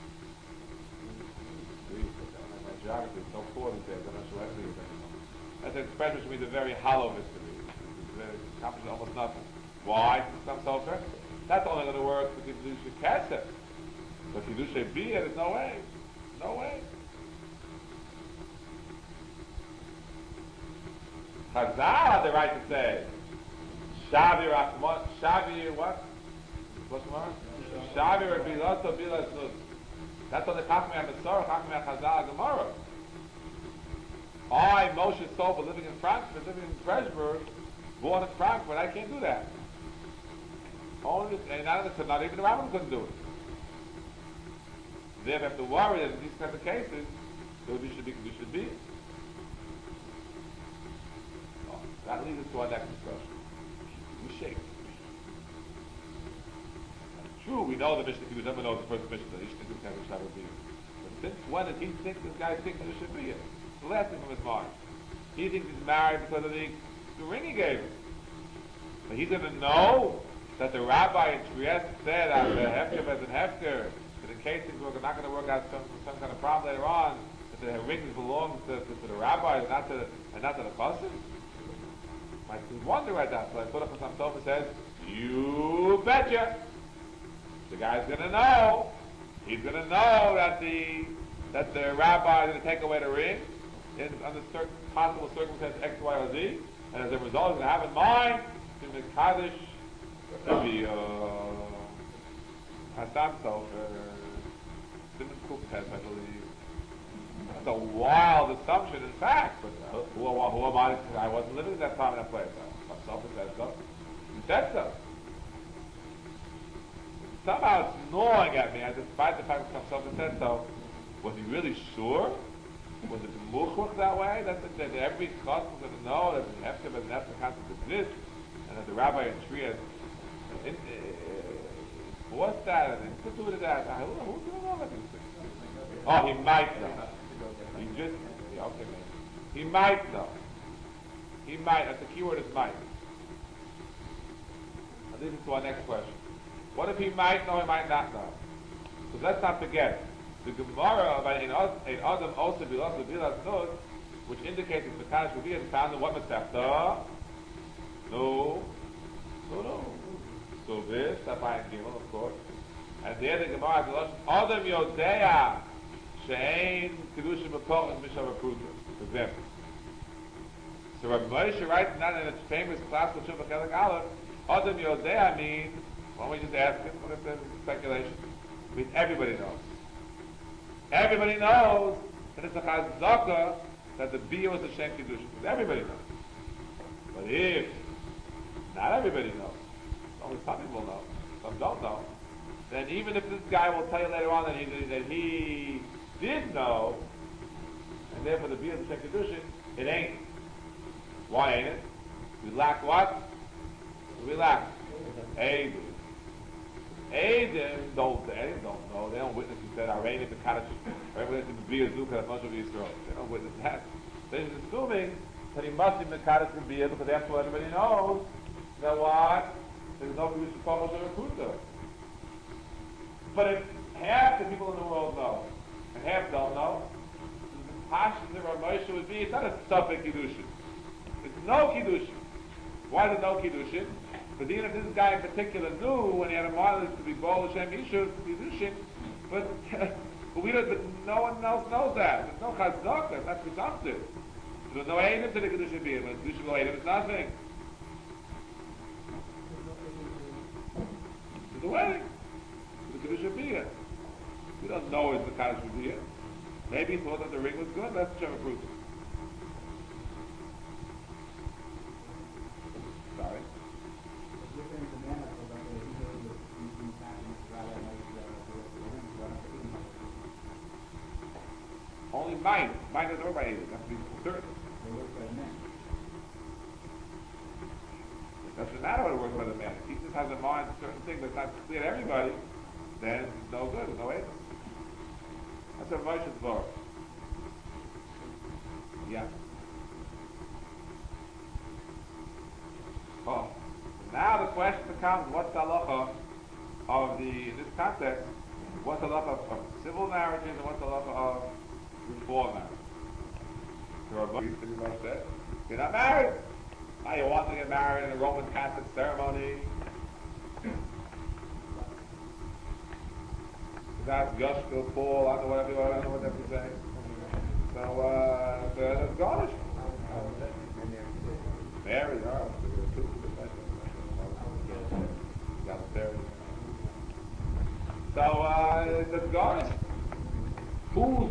My geography is so poor these days, I'm not sure what it is anymore. That's an expression which means a very hollow victory. It accomplishes almost nothing. Why? Some sulfur. That's only going to work for Kiddushay Kesef. But Kiddushay B'Yah, there's no way. No way. Chazal had the right to say, Shavi Rachman, Shavi what? What's the word? Shavi or Bilato Bilas Nuz. That's on the Chachmei HaMesorah, Chachmei HaChazal Gemara. I, Moshe Sofer, living in Frankfurt, living in Pressburg, born in Frankfurt, I can't do that. Only, and not, not even the Rambam couldn't do it. They have to worry that in these kinds of cases, there would be should be should be. Oh, that leads us to our next discussion. We shake. True, we know the Mishnah. We never know the first Mishnah. Each thing is kind of Shabbat be. But since when did he think this guy thinks there should be it? It's the last thing from his mind. He thinks he's married because of the, the ring he gave him. But he's going to know that the rabbi in Trieste said that the hefker as an hefker, that in case things were not going to work out some some kind of problem later on, that the rings belong to, to, to the rabbi and not to and not to the person. Might wonder at that. So I put up on some sofa says, "You betcha." The guy's going to know. He's going to know that the that the rabbi is going to take away the ring in under certain possible circumstances X, Y, or Z, and as a result, he's going to have in mind to make kaddish. Maybe uh, Hassan Sofer, Simon Cook test, I believe. That's a wild assumption, in fact. But uh, who, who, who am I? I wasn't living at that time in that place. Hassan Sofer said so. He said so. somehow it's gnawing at me, and despite the fact that Chaim said so, was he really sure? Was it muchach that way? That, that, that every chas was going to know that the hefker and the hefker concept exists, and that the rabbi in Shri had in, uh, enforced that and instituted that? I don't know, who's going to know that these things? Oh, he might know. He just, yeah, okay, maybe. He might know. He might, that's the key word is might. That leads us to our next question. What if he might know, he might not know? Because let's not forget, the Gemara about in Adam also bilas bilas nos, which indicates that the Kaddish Rabbi is found in what Masechta? No, no, no. So this, Safai and Gimel, of course. And there the Gemara has the lashon Adam Yodea she'ein kedusha b'koch and mishav akruta. For example. So Rabbi Moshe writes in that in its famous classical Shuvah Chelik Aleph, Adam Yodea means, why don't we just ask him, what if there's speculation? It means everybody knows. Everybody knows that it's a chazaka that the bia was a shem kedusha. Because everybody knows. But if not everybody knows, only some people know, some don't know, then even if this guy will tell you later on that he that he did know, and therefore the bia is a shem kedusha, it ain't. Why ain't it? We lack what? We lack Eidim. Eidim don't, Eidim don't know. They don't witness who said, Arayim the Kaddish, Arayim witness the Bia Zuka, much of Israel. They don't witness that. They're just assuming that he must be the Kaddish for Bia, because that's what everybody knows. That what? There's no Kedusha Kodesh or Akuta. But if half the people in the world know, and half don't know, the passion of Rav Moshe would be, it's not a Suffolk Kedusha. It's no Kiddushin. Why is it no Kiddushin? Because even if this guy in particular knew when he had a mileage to be Baal Hashem Yishud, Kiddushin, but, but we don't, but no one else knows that. There's no Chazaka, that's presumptive. There's no Eidim to the Kiddushin being, but Kiddushin no Eidim is nothing. There's a wedding. The Kiddushin being. We don't know it's the Kaddish being. Maybe he thought that the ring was good, that's the Shem Fruit. Sorry. Only mine. Mine is over by eight. That's to be certain. It doesn't matter what it works by the man. If he just has in mind a certain thing, but it's not clear to everybody, then it's no good. It's no aid. That's what Moshe is for. Yeah. Oh. Now the question becomes, what's the halacha of the, in this context, what's the halacha of, of civil marriages and what's the halacha of reform marriage? So Rabbi pretty much said, you're not married. Now you want to get married in a Roman Catholic ceremony. That's Yoshko, Paul, I don't know whatever you I don't know what they're saying. So, uh, that's garnish. Mary, oh, so, uh, that's garnish. Who's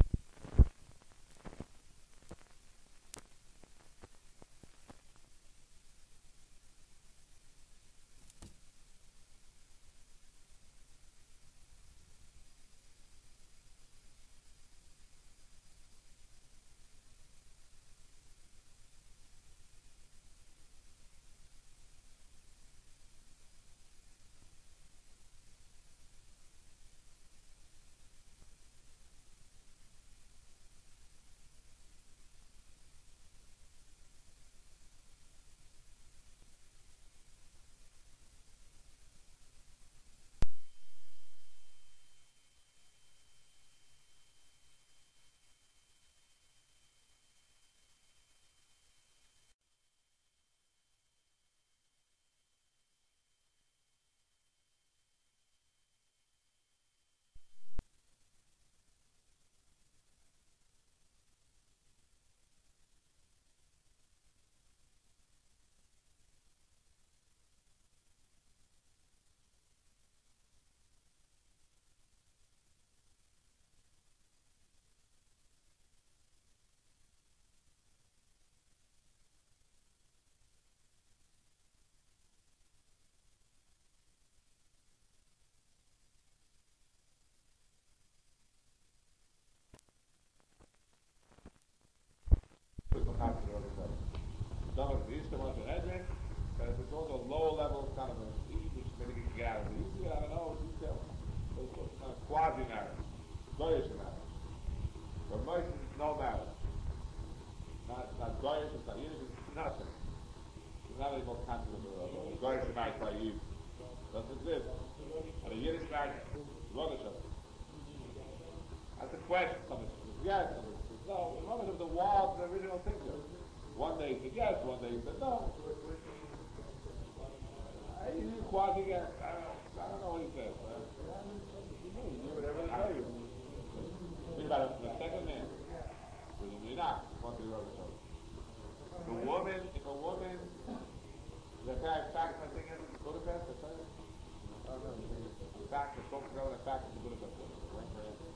quasi get, I don't, know, I don't know what he says. Uh, he knew, he knew whatever to tell you. Think about it, the second man, presumably not, what the other shows. If a woman, if a woman, the fact, fact, I think it's Budapest, I tell you. I don't know, the fact, the folk girl, the fact, it's Budapest, went for it.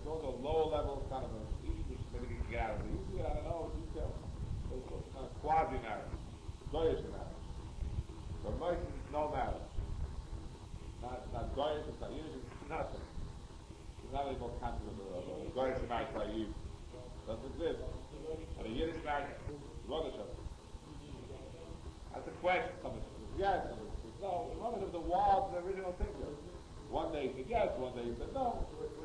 those are lower level kind of a issue which maybe you can get out of. Usually, I don't know, detail. Those those kind of quasi marriage, goyish marriage. For most, it's no marriage. Not not goyish, it's not Yiddish, it's nothing. It's not any more concept of a goyish marriage by Eve. Doesn't exist. And a Yiddish marriage, rubbish of it. That's a question. Somebody says yes, somebody says no. Remember, there was a wall to the original thinker. One day he said yes, one day he said no.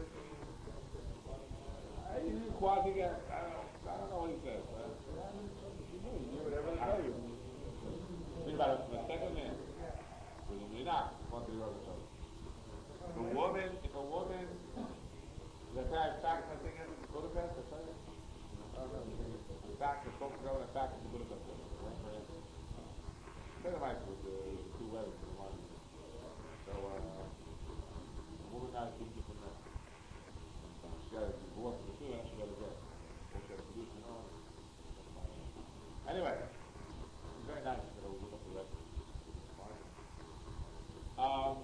I didn't quasi get. I don't know. I don't know what he said. He knew. He knew whatever to tell you. Think about it from a second man. Presumably not. One to the other. If a woman, if a woman, the fact, fact, I think it's Budapest. I tell you. In fact, it's supposed to go in fact it's Budapest. Say the mic with the, the two weddings in the morning. So, uh, a woman married two different men. She had a divorce with the two, and she got a get. Or she had a solution on. Anyway, it's very nice that I will look up the rest. Um,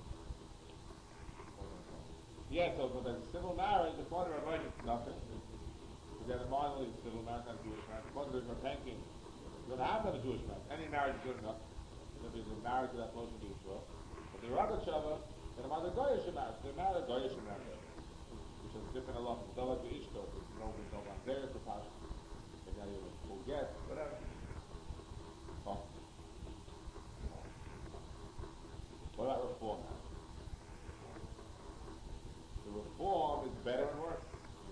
yeah, so for the civil marriage, the father of marriage is nothing. Because the model is civil marriage, not Jewish marriage. The father is thinking. You don't have to have a Jewish marriage. Any marriage is good enough. If it's a marriage that's supposed to be Israel. But the Rabbah Shava, they're about the Goyish marriage. They're married a Goyish marriage. Which is different a lot. It's not like the Ishto. It's no good, no one. There's the Pasha. And now you will get, whatever. Oh. What about reform now? The reform is better and worse.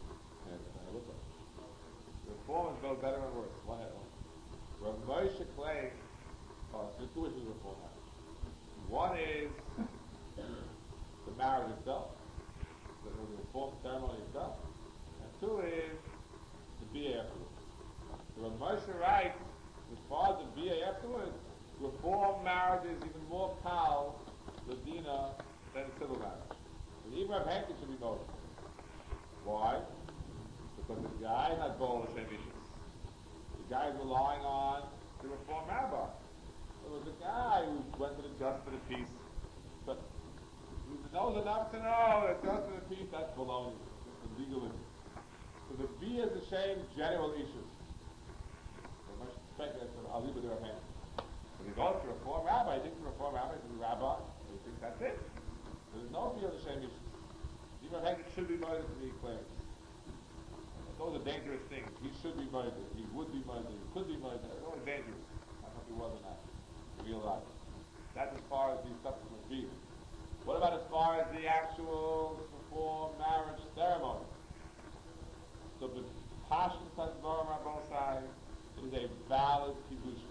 The reform is both better and worse. One at one. Rav Moshe claims, oh, so two issues of reform marriage. One is the marriage itself, the, the reform ceremony itself, and two is the B A afterwards. So Rav Moshe writes, as far as the B A afterwards, reform marriage is even more kal, Ladina, than civil marriage. And even Rav Henkin should be noticed. Why? Because the guy is not Baal Hashem issues. The guy is relying on the reform rabbi. There was a guy who went to the just for the peace, but he knows enough to know that just for the peace, that's baloney. It's legalism. So the B is the same general issues. So much speculate, so I'll leave it there. When he goes to reform rabbi, he thinks the reform rabbi is the rabbi, and he thinks that's it. So there's no B of the same issues. Even if it should be murdered to be clear. Those are dangerous things. He should be murdered. He would be murdered. He could be murdered. Those are dangerous. I don't know if he was or not. In real life. That's as far as the subsequent be. What about as far as the actual reform marriage ceremony? So the Passion Sasvarim on both sides is a valid kiddushin.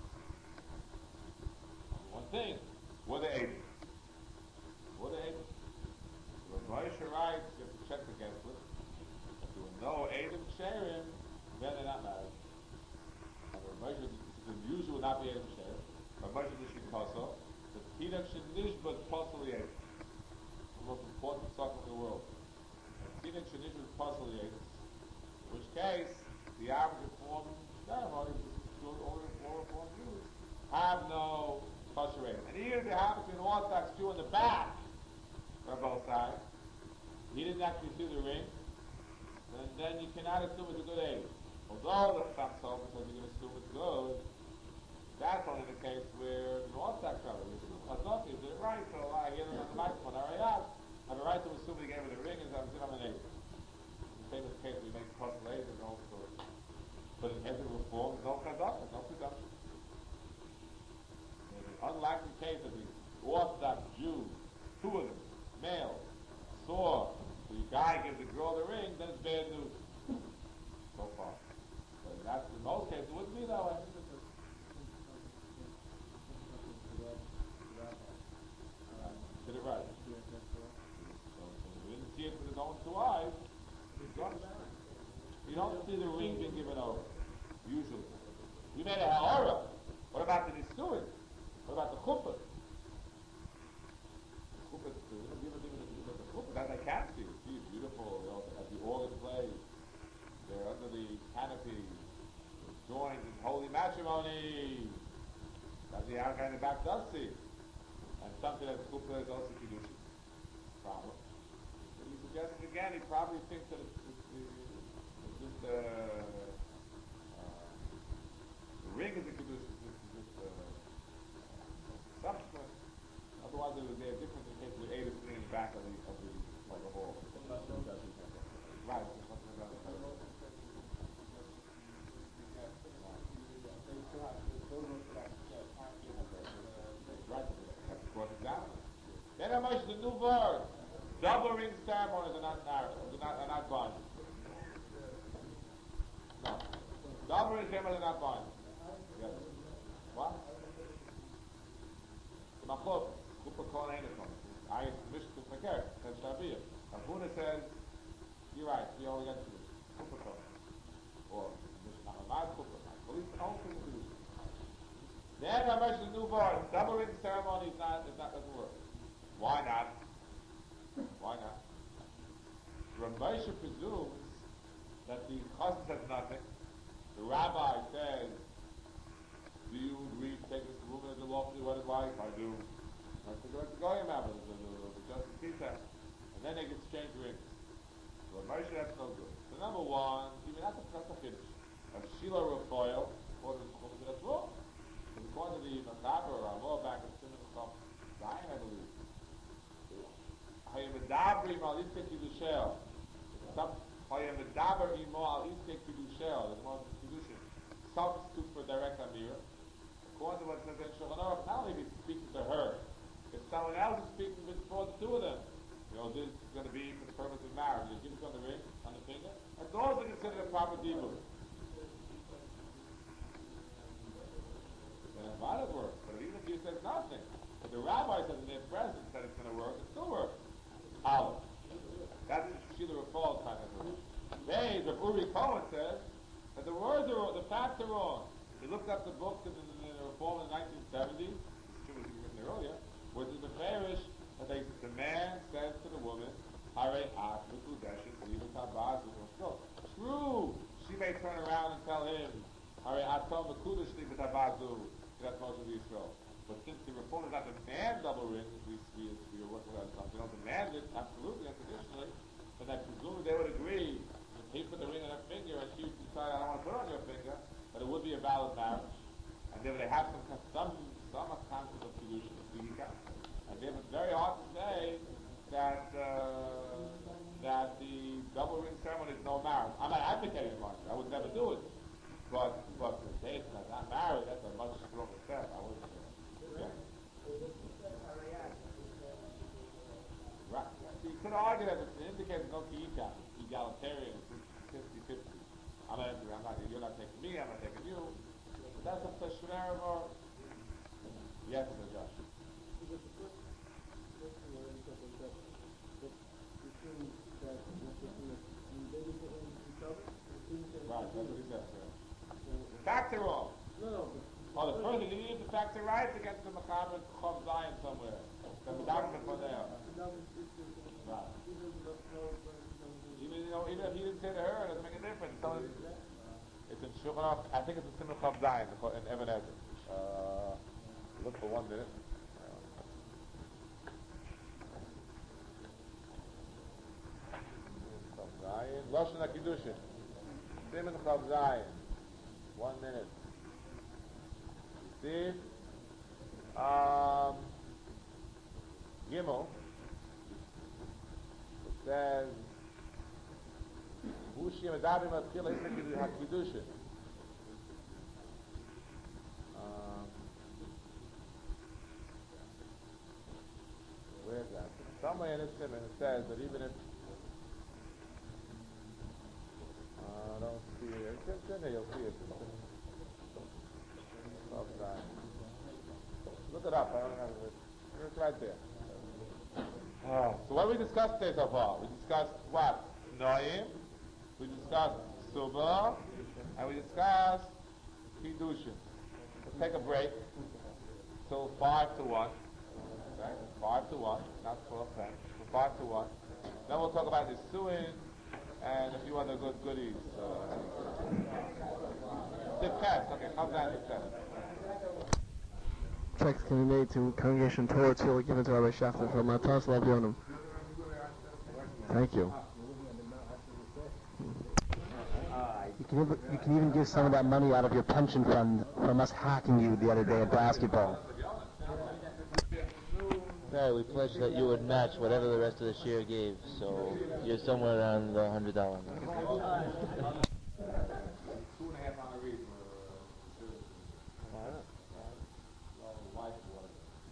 One thing. Were they able? Were they able? When Moshe writes, you have to check against it. If there were no Adam Sherim, then they're not married. And when Moshe, it's unusual would not be Adam Sherim. When Moshe Nishkin Koso, the Tidak Shenishbat possibly Adam. The most important song in the world. And Tidak Shenishbat possibly Adam. In which case, the average reform ceremony, all reform Jews, have no kosher Adam. And even if they happen to be an Orthodox Jew in the back, on both sides, he didn't actually see the ring, then, then you cannot assume it's a good age. Although the Chacham Sofer says you can assume it's good, that's only the case where the Orthodox travel is Chazoti, is it right? So I hear them on the microphone, I have a right to assume he gave me the ring and I'm sitting on the age. The famous case we make possible age and all story. But in every reform, there's no Chazot, there's no production. In an unlikely case of the Orthodox Jew, two of them, male, saw the guy gives the girl the ring, then it's bad news. So far. But that's in most cases, it wouldn't be that way. Did it right. So, so we didn't see it with his own two eyes. You don't see the ring being given over, usually. We made a ha'ara. What about the Nisuin? What about the chuppah? That I can't see. See, it's beautiful. They also have the organ plays. They're under the canopy. They're joined in holy matrimony. That's the outside in the back does see. And something that Kupla is also Kiddushin. Problem. suggesting again, he probably thinks that it's, it's, it's just uh, uh, the ring is a kedusha, it's just, it's just uh, subsequent. Otherwise, it would be a difference in case we ate it sitting in the back of the of the like a hall. Right. Right. Brought it down. Then I mentioned the new word. Double ring ceremonies are not narrow, are not, are not binding. No. Double ring ceremonies are not binding. Yes. What? Machlokas. Kupa kol einakon. I wish to forget. Says Shaviyah. Abuna says, you're right, we only got to do Kupa kol. Or Mishnah Hamad Kupa. At least the whole thing is do. Then I mentioned the new word. Double ring ceremony is not, is not, doesn't work. Why not? Why not? Rav Moshe presumes that the chassan says nothing. The rabbi says, do you agree to take this woman as a lawfully wedded wife? I do. I have to go to Goyim Abba, the Justice Peter. And then they exchange rings. So Rav Moshe, that's no good. So number one, even that's a, that's a finish. Of Shila Rafael, according to the Chumash, that's wrong. But according to the Machaber or Amor back in Simon Chaf Zion, I believe. Hayamedabrim al Istek Kidushel. Hayamedaber imo al Istek Kidushel. There's more Kiddushin. Substitute for direct Amir. According to what it says in Shulchan Aruch, not only is he speaking to her, if someone else is speaking for the two of them, you know, this is going to be for the purpose of marriage. You give it on the ring, on the finger, that's also considered a proper dibur. Then it might have worked, but even if you said nothing, but the rabbi says in their presence that it's going to work, it still works. Aleph. That's the Shila Rafal kind of thing. They, the Uri Cohen says that the words are wrong, the facts are wrong. He looked up the book in the, in the Reform in nineteen seventy, it's true as you written earlier, where it's in the parish that they, the man says to the woman, Hare At Mekudeshes, Liva Tabazu, true. She may turn around and tell him, Hare Atom Mekudesh Liva Tabazu, that's most of Israel. But since the Reform is not demand double ring, we we we are working on something. They don't demand it absolutely unconditionally, but I presume they would agree if he put the ring on her finger and she decided I don't want to put it on your finger, but it would be a valid marriage. And then they have some some some concept of solution of Sihika. And then it's very hard to say that uh, that the double ring ceremony is no marriage. I'm not advocating it much. I would never do it. But but to say it's not married, that's a much stronger step. I wouldn't say. Yeah. Right. So you could argue that it indicates no kiita, egalitarian, fifty-fifty. I'm not, I'm not, you're not taking me, I'm not taking you. But that's a Tashmer or... Yes, Sir Josh. Right, that's what he said, sir. The facts are wrong. No, no. Oh, the further you need the facts are right against the Machaber Chov Zion somewhere. The Machaber for there. Right. Even, you know, even if he didn't say to her, it doesn't make a difference. It's in Shulchan Aruch. I think it's in Simon Chov Zion in Even Ezer. Uh, look for one minute. Chov Zion. Lashon HaKiddushin. Simon Chov Zion. One minute. See? Um, Gimel. It says, Bushi Medabim Atchila Isek HaKiddushin. Um, where's that? Somewhere in this Simon it says that even if uh, I don't see it. It's in there, you'll see it. Look it up. I don't know. It's right there. Oh. So what did we discussed today so far? We discussed what? Noim. We discussed Suba. And we discussed Kiddushin. Let's take a break till five to one. Okay? Five to one. Not twelve ten. Five to one. Then we'll talk about Nisuin and a few other good goodies. Uh, Depends. Okay, come down to ten. Checks can be made to Congregation Torah Tzil given to Rabbi Shafter from Matas Lavyonim. Thank you. You can, even, you can even give some of that money out of your pension fund from us hacking you the other day at basketball. Right, we pledged that you would match whatever the rest of the share gave, so you're somewhere around the hundred dollar mark. Two and a half honorees were wife was.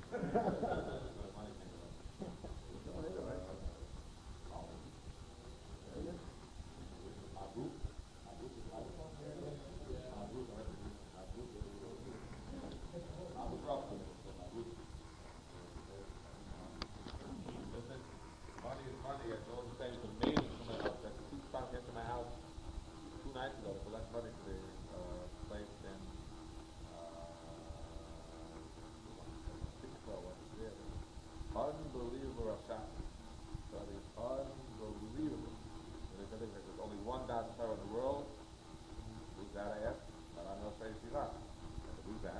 Money is money. It's all the same. It's amazing for my house. That two spots came to my house two nights ago. So that's money to the uh, place in uh, unbelievable Rashat. So it's unbelievable. And they said there's only one dot star in the world. Who's that? I asked. But I'm not afraid to see that. Who's that?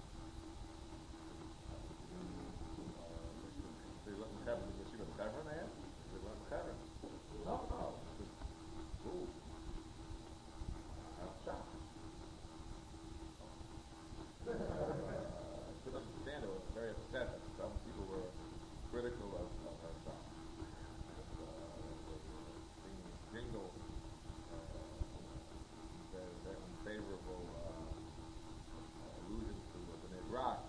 They let me have it. Did she go to Hebron? I asked. They went to Hebron. No, no. Ooh. I'm shocked. Uh, I couldn't understand it. I was very upset that some people were critical of, of her song. Uh, singing jingle, uh, very, very unfavorable uh, allusions to the Bnei Rock.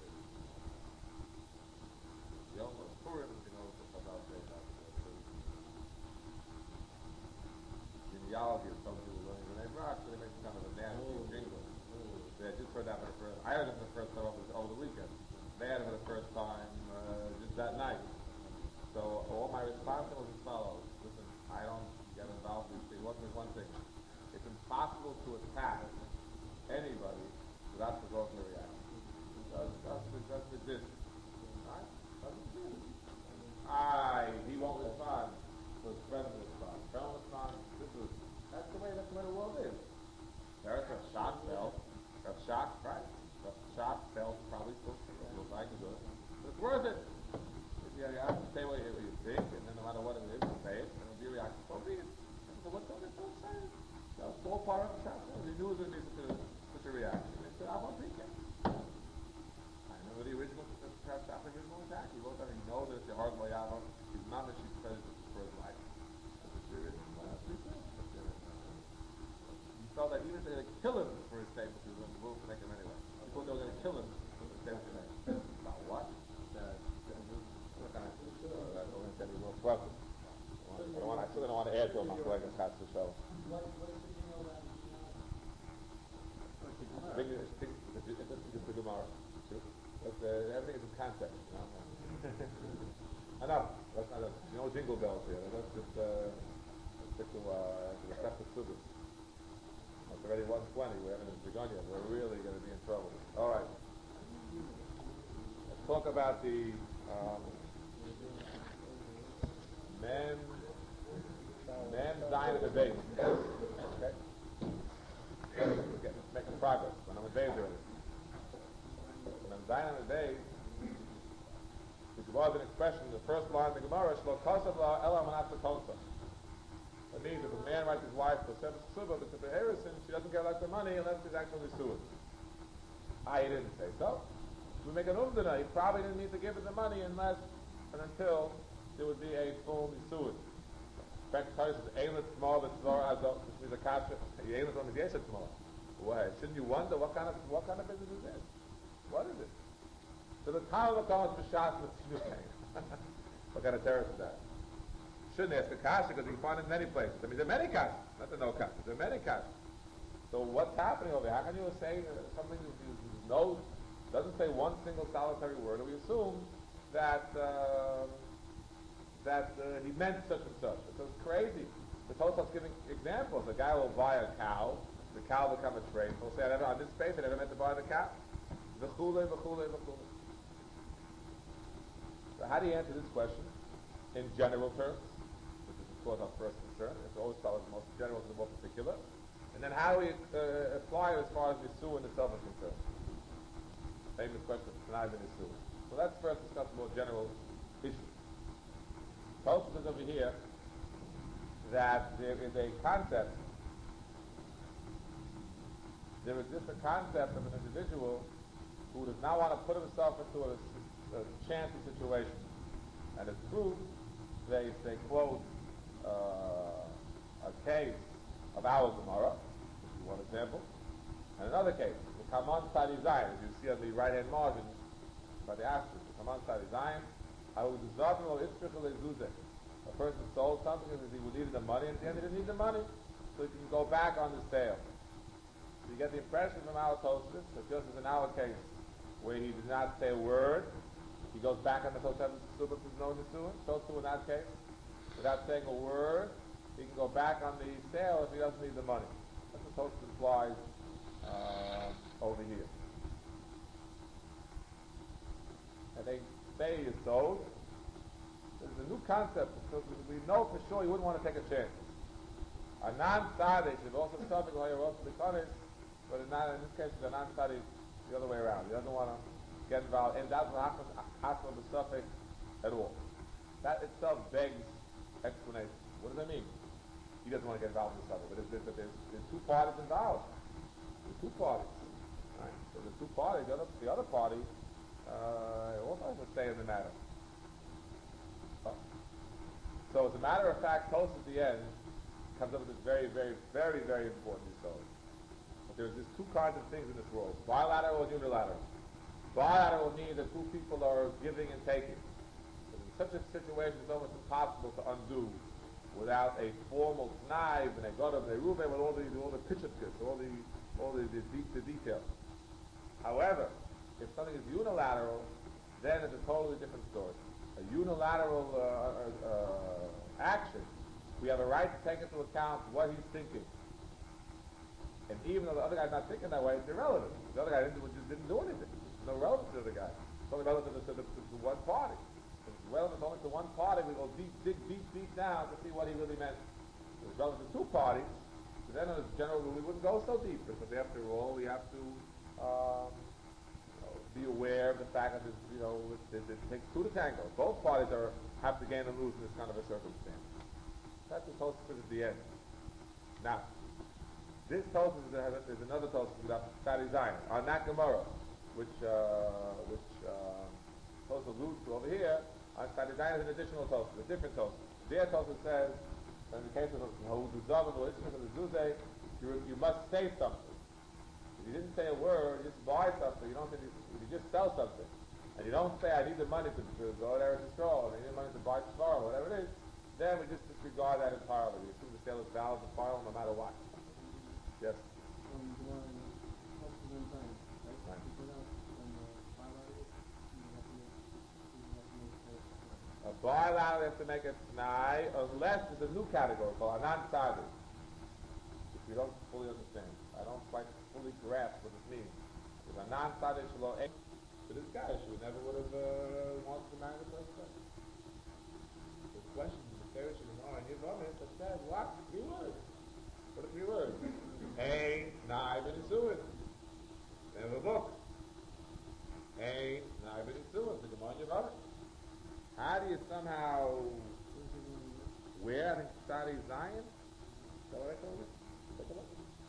The almost Purim, you know, about the genealogy of some people learning the name Rock, so they make kind of a nasty jingle. They had just heard that for the first. I heard it for the first time over, over the weekend. They had it for the first time uh, just that night. So all my response was as follows: listen, I don't get involved in these things. One thing, one thing. It's impossible to attack anybody without provoking a reaction. That's that's that's resistance. Right? I, he won't respond. So his friend will respond. Friend will respond. This is, that's the way, that's the way the world is. There's a shot fell. A shot, right? A shot fell probably still looks like it's good. But it's worth it. If you, you have to say what you, what you think, and then no matter what it is, you say it, and it'll be a reaction. So be it. So what's all this all saying? So it's all part of the shot. He knew it was going to be such a, such a reaction. He said, I won't take it. I remember the original perhaps after the original attack. He wrote that he knows that it's a hard way out. He's not that she's prejudiced for his life. He felt that even if they were going to kill him for his statement, he was going to move to make him anyway. He thought they were going to kill him for his statement to make. About what? That that's all he said. He was pleasant. I don't want. I still don't want to add to him. I'm going to pass the show. Big, it's big, it's big, it's big tomorrow. But uh, everything is in context. You know? Enough. That's not a, you know, jingle bells here. Let's just uh, let's stick to uh, the separate students. It's already one twenty. We haven't even begun yet. We're really going to be in trouble. All right. Let's talk about the um, men, men dying in the base. Okay. Getting, making progress. When I'm a baby doing it. When I'm dying on the day, the Gemara has an expression, the first line of the Gemara, Shlo Kosav La Ela Manasa Kosa. That means if a man writes his wife for seven suba, but to Harrison, she doesn't get like the money unless she's actually suing. I didn't say so. We make an umdana, he probably didn't need to give her the money unless and until there would be a full suing. In fact, Torah says, Eilit T'mor B'Tzvor Azot, which means a kasha, Eilit on the Yeshet T'mor. Why? Shouldn't you wonder what kind of what kind of business is this? What is it? So the time of the comes b'shas l'tznukain. What kind of terror is that? Shouldn't ask the kasha because you can find it in many places. I mean, there are many kashas, not the no kashas. There are many kashas. So what's happening over here? How can you say something that you know doesn't say one single solitary word, and we assume that uh, that uh, he meant such and such? So it's crazy. The Tosaf's giving examples. A guy will buy a cow. The cow will become a trade. He'll say, I never, on this space, I never meant to buy the cow. V'chule, v'chule, v'chule. So how do you answer this question? In general terms, which is of course our first concern. It's always start with the most general to the more particular. And then how do we uh, apply it as far as Yisuh in itself is concerned? Famous question of Tanai ben Yisuh. So let's first discuss a more general issue. Tosfos says over here, that there is a concept, there exists a concept of an individual who does not want to put himself into a, a chancy situation. And as proof, they, they quote uh, a case of our Gemara, which is one example, and another case, the Kaman Sadi Zion, as you see on the right-hand margin by the asterisk, the Kaman Sadi Zion, I would a person sold something because he would need the money, and at the end he didn't need the money, so he can go back on the sale. So you get the impression from our Tosfos that just as in our case, where he did not say a word, he goes back on the Tosefes Subak is known as doing, so too in that case, without saying a word, he can go back on the sale if he doesn't need the money. That's what Tosfos implies uh, over here. And they say it's sold. There's a new concept, because we know for sure he wouldn't want to take a chance. A non-tzaddik should also something like you're also punished, but in, not, in this case, the non-tzaddik the other way around. He doesn't want to get involved, and that's what happens after the suffix at all. That itself begs explanation. What does that mean? He doesn't want to get involved in the suffix, but there's, there's, there's two parties involved. There's two parties. Right? So the two parties, the other, the other party, uh, also has a say in the matter. So as a matter of fact, close at the end, comes up with this very, very, very, very important story. But there's just two kinds of things in this world, bilateral and unilateral. Bilateral means that two people are giving and taking. But in such a situation, it's almost impossible to undo without a formal knife and a godav and a rubeh with all the all the pictures, all the all the, the, the details. However, if something is unilateral, then it's a totally different story. A unilateral uh, uh, uh, action, we have a right to take into account what he's thinking. And even though the other guy's not thinking that way, it's irrelevant. The other guy didn't, just didn't do anything. There's no relevance to the other guy. It's only relevant to, the, to, to, to one party. If it's relevant only to one party, we go deep, dig deep, deep down to see what he really meant. If it's relevant to two parties, then in general we wouldn't go so deep, because after all, we have to um, be aware of the fact that, you know, it, it, it takes two to tango. Both parties are have to gain and lose in this kind of a circumstance. That's the Tosfos at the end. Now, this Tosfos is another Tosfos about Sadi Zion, on that Gemara, which uh, which uh, Tosfos alludes to over here. On Sadi Zion is an additional Tosfos, a different Tosfos. Their Tosfos says, in the case of Ha'uduzav or Ishmael and Zuzay, you you must say something. If you didn't say a word, you just buy something, you don't say, if you just sell something, and you don't say, I need the money to, to go there to straw, or I need the money to buy straw, or whatever it is, then we just disregard that entirely. We assume the sale is valid and final no matter what. Yes? A bilateral has to make a t'nai, unless there's a new category called a non-tzaddik, which we don't fully understand. I don't quite fully grasp what it means. If a non-tzaddik shelo ein, to this guy, she never would have uh, wanted to marry the first guy. The question is, the Torah should know, and his own that says, what? Three words. What are three words? Ein, nai, v'nisuin. Name of a book. Ein, nai, v'nisuin. The Gemara Yevamot. How do you somehow, where? I think Sadi Zion? Is that what I told you? Take a look.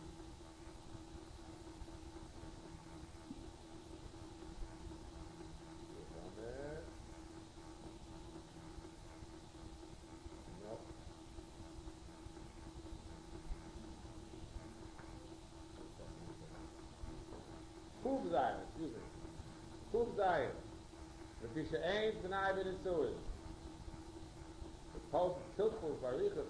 Kuf Zion, excuse me. Kuf Zion. The Pisha ain't denied it in sewage. The post tiltful barichas.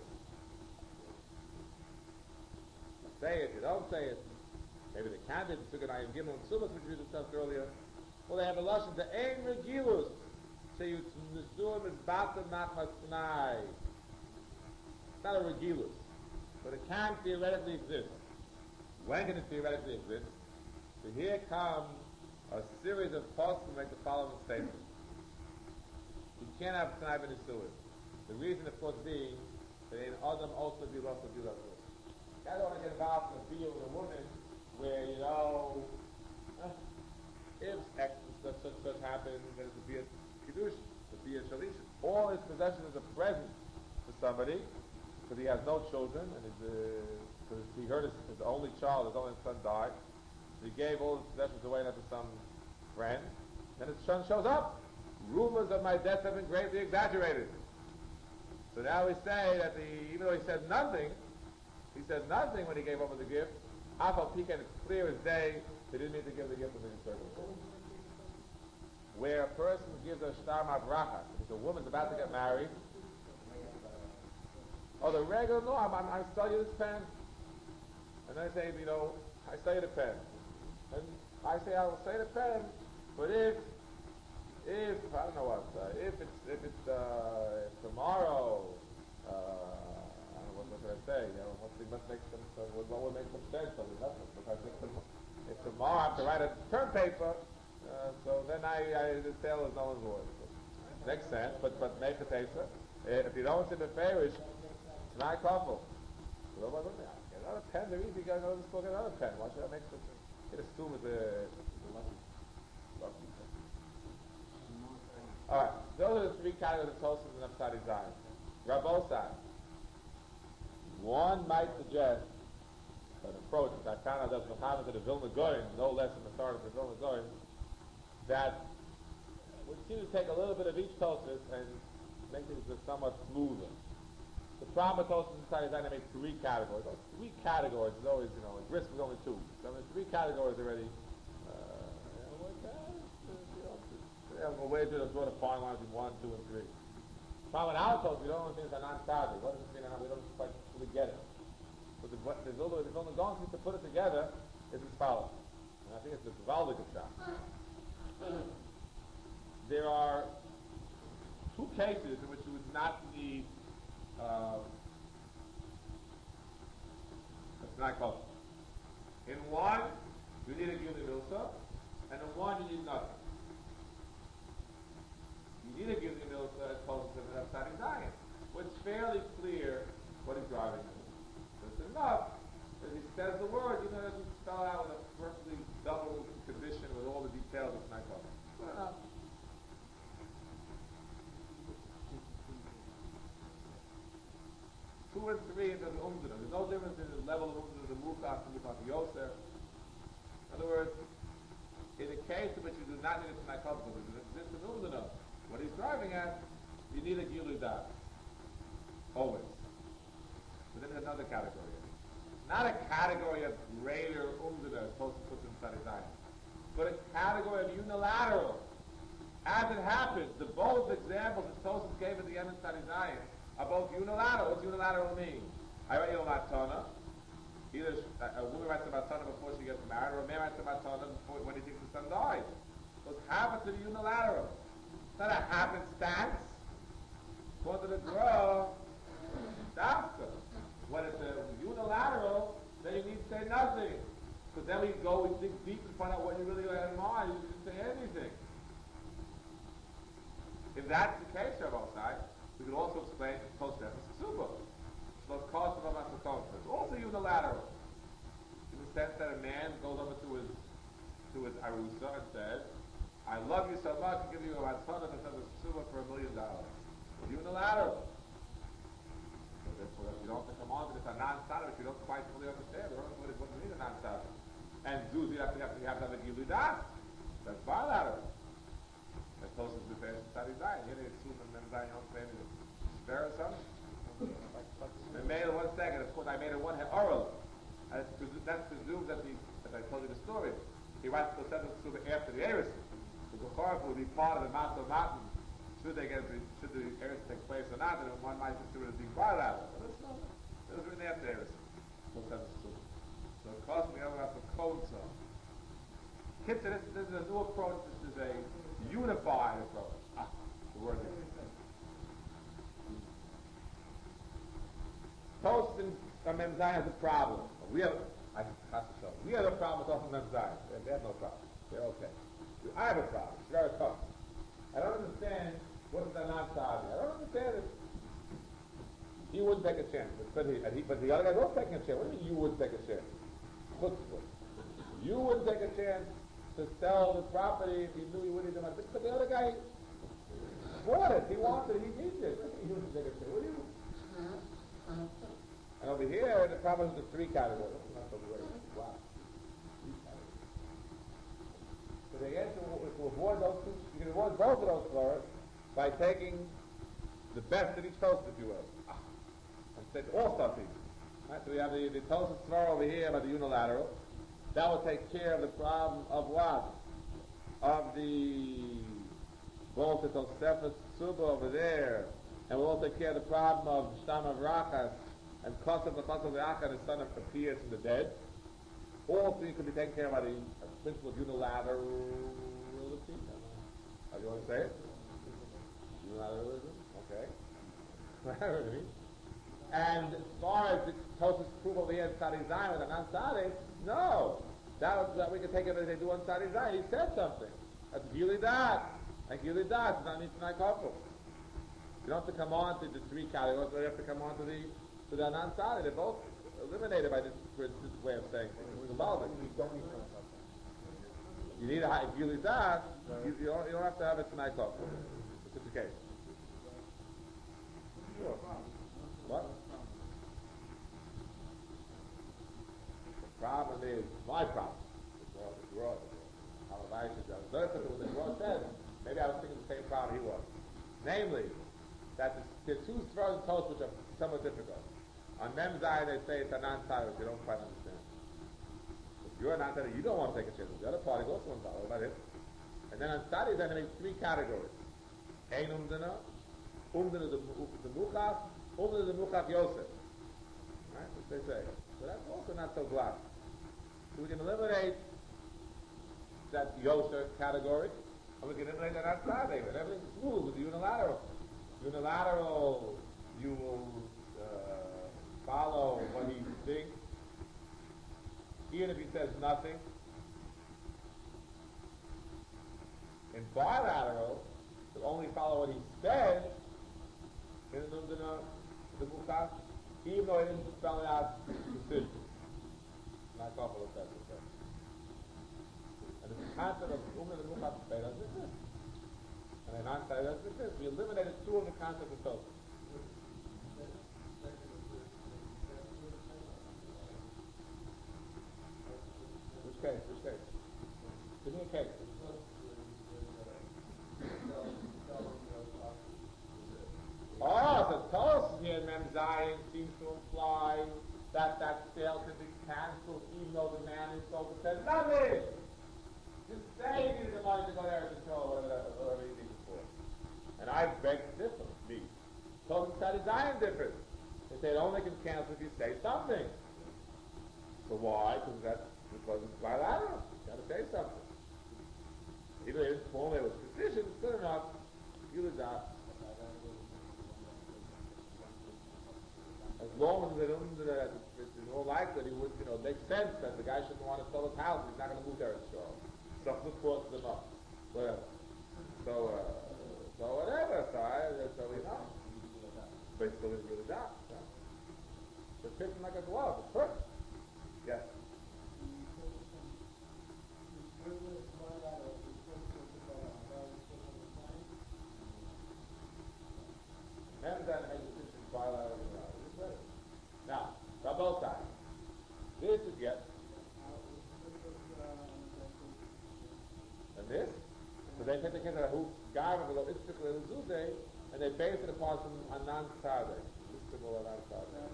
Say it, you don't say it. Maybe the candidate took an ayim gimel and sumas, which we discussed earlier. Well, they have a lashon to ain regilus. Say you nisuim is batam machmas t'nai. It's not a regilus, but it can theoretically exist. When can it theoretically exist? So here come a series of posts to make the following statement. You can't have t'nai b'nisuim. The reason, of course, being that an adam also be lost to do that. I don't want to get involved in a field with a woman where, you know, uh, if X such such such happens, then it would be a kiddush, it would be a shalisha. All his possession is a present to somebody, to because he has no children, and his, uh, he heard his, his only child, his only son died. So he gave all his possessions away to some friend. Then his son shows up. Rumors of my death have been greatly exaggerated. So now we say that the, even though he said nothing, he said nothing when he gave over the gift. Afal Pikan, it's clear as day, he didn't mean to give the gift of the circumcision. Where a person gives a shtar mabracha, if a woman's about to get married, oh, the regular, no, I'm, I'm, I sell you this pen. And I say, you know, I sell you the pen. And I say, I will sell you the pen, but if, if, I don't know what, uh, if it's, if it's, uh, if tomorrow, uh, I don't know, what, what should I say, you know, what must make some, uh, what, what would make some sense of it, nothing, because if, tom- if tomorrow I have to write a term paper, uh, so then I, I, the sale is null and void. Makes sense, but, but make a taser. If you don't see the fairish, it's not a couple. So, what, what, get another pen, they're easy, get another school, get another pen. Why should I make such a, it assumes the, the lucky, lucky pen. Alright, those are the three categories of Tosos and Nafsadi Zion. Rabosai. One might suggest an approach that I found out that Muhammad to the Vilna Goyim, no less than the authority of the Vilna Goyim, that would seem to take a little bit of each Tosos and make things somewhat smoother. The problem with Tosos and Nafsadi Zion, I made three categories. Those three categories is always, you know, the risk was only two. So there's three categories already. Yeah, we'll wait till the sort of fine lines in one, two, and three. Problem with our Tosos, we don't know things are non-Saudi. What does it mean? We don't quite fully get it. But the, there's only, there's only going to put it together is as follows. And I think it's the Valdic shot. There are two cases in which you would not need uh, it's not called. In one, you need a Gili Milsa, and in one, you need nothing. You need a Gili Milsa as opposed to the Nafsadi Zion. Well, it's fairly clear what he's driving at. But it's enough that he says the word, you know, doesn't spell out with a perfectly double condition with all the details of Nightclub. Good enough. Two and three into the umzuna. There's no difference in the level of umzuna, the mukas and the yoser. In other words, in a case in which you do not need it to Nightclub, because it exists in umzuna, what he's driving at, you need a Gilu Das. Always. But then there's another category. Not a category of greater umzuna as opposed to put inside his eye, but a category of unilateral. As it happens, the both examples that Tosos gave at the end of Tzadi Zion are both unilateral. What's unilateral mean? I write you a matana. Either a, a woman writes a matana before she gets married, or a man writes a matana before, when he thinks the son dies. Those happen to be unilateral. It's not a happenstance. According to the girl, after. When it's a unilateral, then you need to say nothing. Because then we go, we dig deep and find out what you really had in mind. You didn't say anything. If that's the case, Rabbi, we could also explain post-nefesh super. So it's cost of a masaton. It's also unilateral. In the sense that a man goes over to his to his arusa and says, I love you so much, I give you a matzah and a super for a million dollars. Unilateral. So therefore, if you don't have to come on to this a non-sada, if you don't quite fully understand, we don't know what it, what it means a non-sada. And Zuz, you have to have to have to have a gilu das. That's bilateral. As close as the face of Tzadi Zion. Here it's Suf and then Zion, you don't say anything. Spare or something? I made it one second. Of course, I made it one oral. That's presumed that the, as I told you the story, he writes the seventh Suba after the Eris. The Bukharif will be part of the Matzah Matan. Should they get the, should the Eris take place or not, then one might consider it as being bilateral. But it's not. It was written after Eris. So it cost me over after code song. Kids, this, this is a new approach. This is a unified approach. Ah, the word is. Toast and Mem Zion has a problem. We have, I have to show. We have a problem with Toast and Mem Zion. They have no problem. They're okay. I have a problem. It's very tough. I don't understand what is the non-Saudi. I don't understand it. He wouldn't take a chance. But, he, he, but the other guys were taking a chance. What do you mean you wouldn't take a chance? Chutzpah. You wouldn't take a chance to sell the property if you knew you wouldn't do it. But the other guy bought it. He wanted it. He needs it. He wouldn't take a chance. What do you And over here, the problem is the three categories. Not the way. Wow. Three categories. So the answer, to avoid those two, you can avoid both of those floors by taking the best of each toast, if you will. And take all something. Right? So we have the, the toast floor over here by the unilateral. That will take care of the problem of what? Of the Volta Tosefet Suba over there. And we'll also take care of the problem of Shtam of Rachas and Kosav the Kosav the Acha, the son of appears from the dead. All three could be taken care of by the principle of unilaterality. How do you want to say it? Unilateralism? Okay. And as far as the Tosef's proof over here in Tzadi Zayin with a non-Tzadi, no. That, was, that we can take it as they do on Tzadi Zayin. He said something. That's Gili Dat. And Gili Dat is not Nitznai Kofu. You don't have to come on to the three categories, but you have to come on to the to the non-Tzadi. They're both eliminated by this, this way of saying things. You need a high Gili Dat. You, you, don't, you don't have to have it tonight Kofu. It's the case. Sure. What? The problem is, my problem, the Gra the Gra said, maybe I was thinking the same problem he was. Namely, that the, the two throws of toast which are somewhat difficult. On Mem Zayin they say it's a non-tzadi, which you don't quite understand. If you're a non-tzadi, you don't want to take a chance. The other party also wants to. What about it? And then on tzadi, then they make three categories. Ein umdana, umdana the, the muchaf, umdana the muchaf Yosef. Right? Which they say. So that's also not so glass. So we can eliminate that Yosef category, and we can eliminate that outside of it. Everything's smooth with the unilateral. Unilateral, you will uh, follow what he thinks, even if he says nothing. In bilateral, you'll only follow what he says in the the Mukhaf, even though he didn't spell it out decision. Not awful if that's okay. And the concept of Umar the Mukhaf does exist. And an answer does exist. We eliminated two of the concepts of Tosfos. Which case? Which case? Give me a case. Oh, so Tosfos here in Mem Zayin seems to imply that that sale can be cancelled even though the man is sold said nothing. Just say he needed the money to go there and control whatever, whatever he needs it for. And I beg to differ. Me. Tosfos said it's Zayin different. They say it only can cancel if you say something. So why? Because that's because it's bilateral. You gotta say something. Even if it's formulated with precision, it's good enough. You lose out. As long as they don't, uh, it's in all likelihood, he would, you know, make sense that the guy shouldn't want to sell his house. He's not going to move there and show. Something forces them up. Whatever. So, uh, so whatever. So, I, so you know. But it's still really down. So. So it's fitting like a glove. It's perfect. Yes. And then I just bilateral. Now, on both sides. This is yet. And this? So they take the case of who Garva below Itzchak Zuze, and they base it upon some a non-tzadeh. Itzchak or non-tzadeh.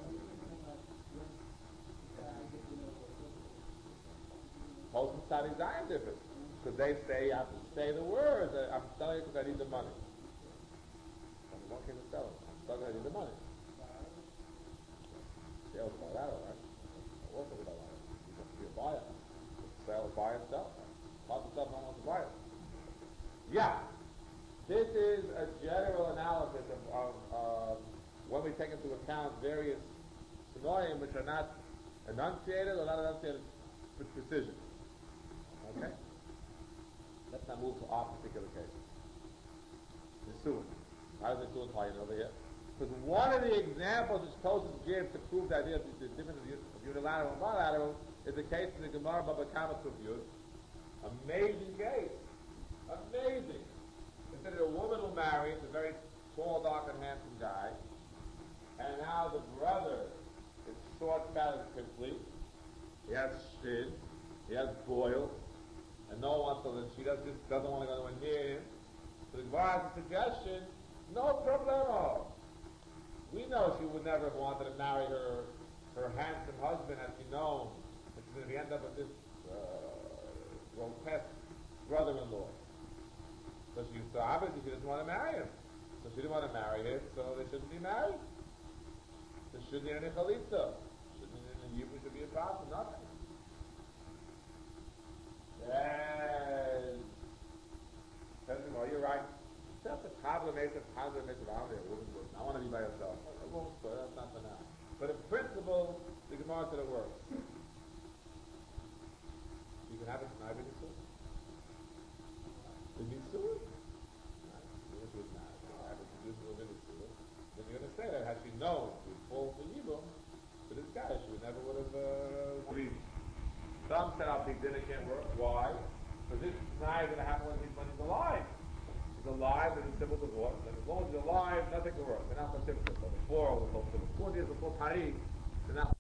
Most of the tzadeh Zayin different. Because they say, you have to say the words. I'm selling it because I need the money. I'm not going to sell it. I'm selling it because I need the money. Sales bilateral, right? Also bilateral. You have to be a buyer. Sell, buy and sell. Lots of stuff, not want to buy it. Yeah. This is a general analysis of, of uh, when we take into account various scenarios which are not enunciated or not enunciated with precision. Okay? Let's now move to our particular case. The Suin. How does the Suin tie in over here? Because one of the examples which Tosfos gives to prove the idea of the, the difference of unilateral and bilateral is the case in the Gemara Baba Kama Yud. Amazing case. Amazing. Consider a woman who marries a very tall, dark, and handsome guy, and now the brother is saw it's married quickly. He has shin, he has boils, and no one wants to, and she does, just doesn't want to go anywhere near him. So the Gemara has a suggestion, no problemo. We know she would never have wanted to marry her her handsome husband had she known that she's going to end up with this uh, grotesque brother-in-law. So she, so obviously she doesn't want to marry him. So she didn't want to marry him, so they shouldn't be married. There shouldn't be any chalitza. Shouldn't be any yibum, should be a problem, nothing. Yes. Well, you're right. That's a problem, makes a problem, makes it out there. I want to be by yourself. I won't, but that's not for now. But in principle, the Gemara said it works. You can have it tonight, but it's Did you sue it? It was not. I haven't produced a little sue it. Then you're going to say that had she known she would fall for Yibum, to this guy, she would never would have uh, agreed. Some said our big dinner can't work. Why? Because this night is going to happen when he's, when he's alive. He's alive and he's civil divorce. And as long as he's alive, nothing can work. They're not considered. So before, before years before Tariq, they're not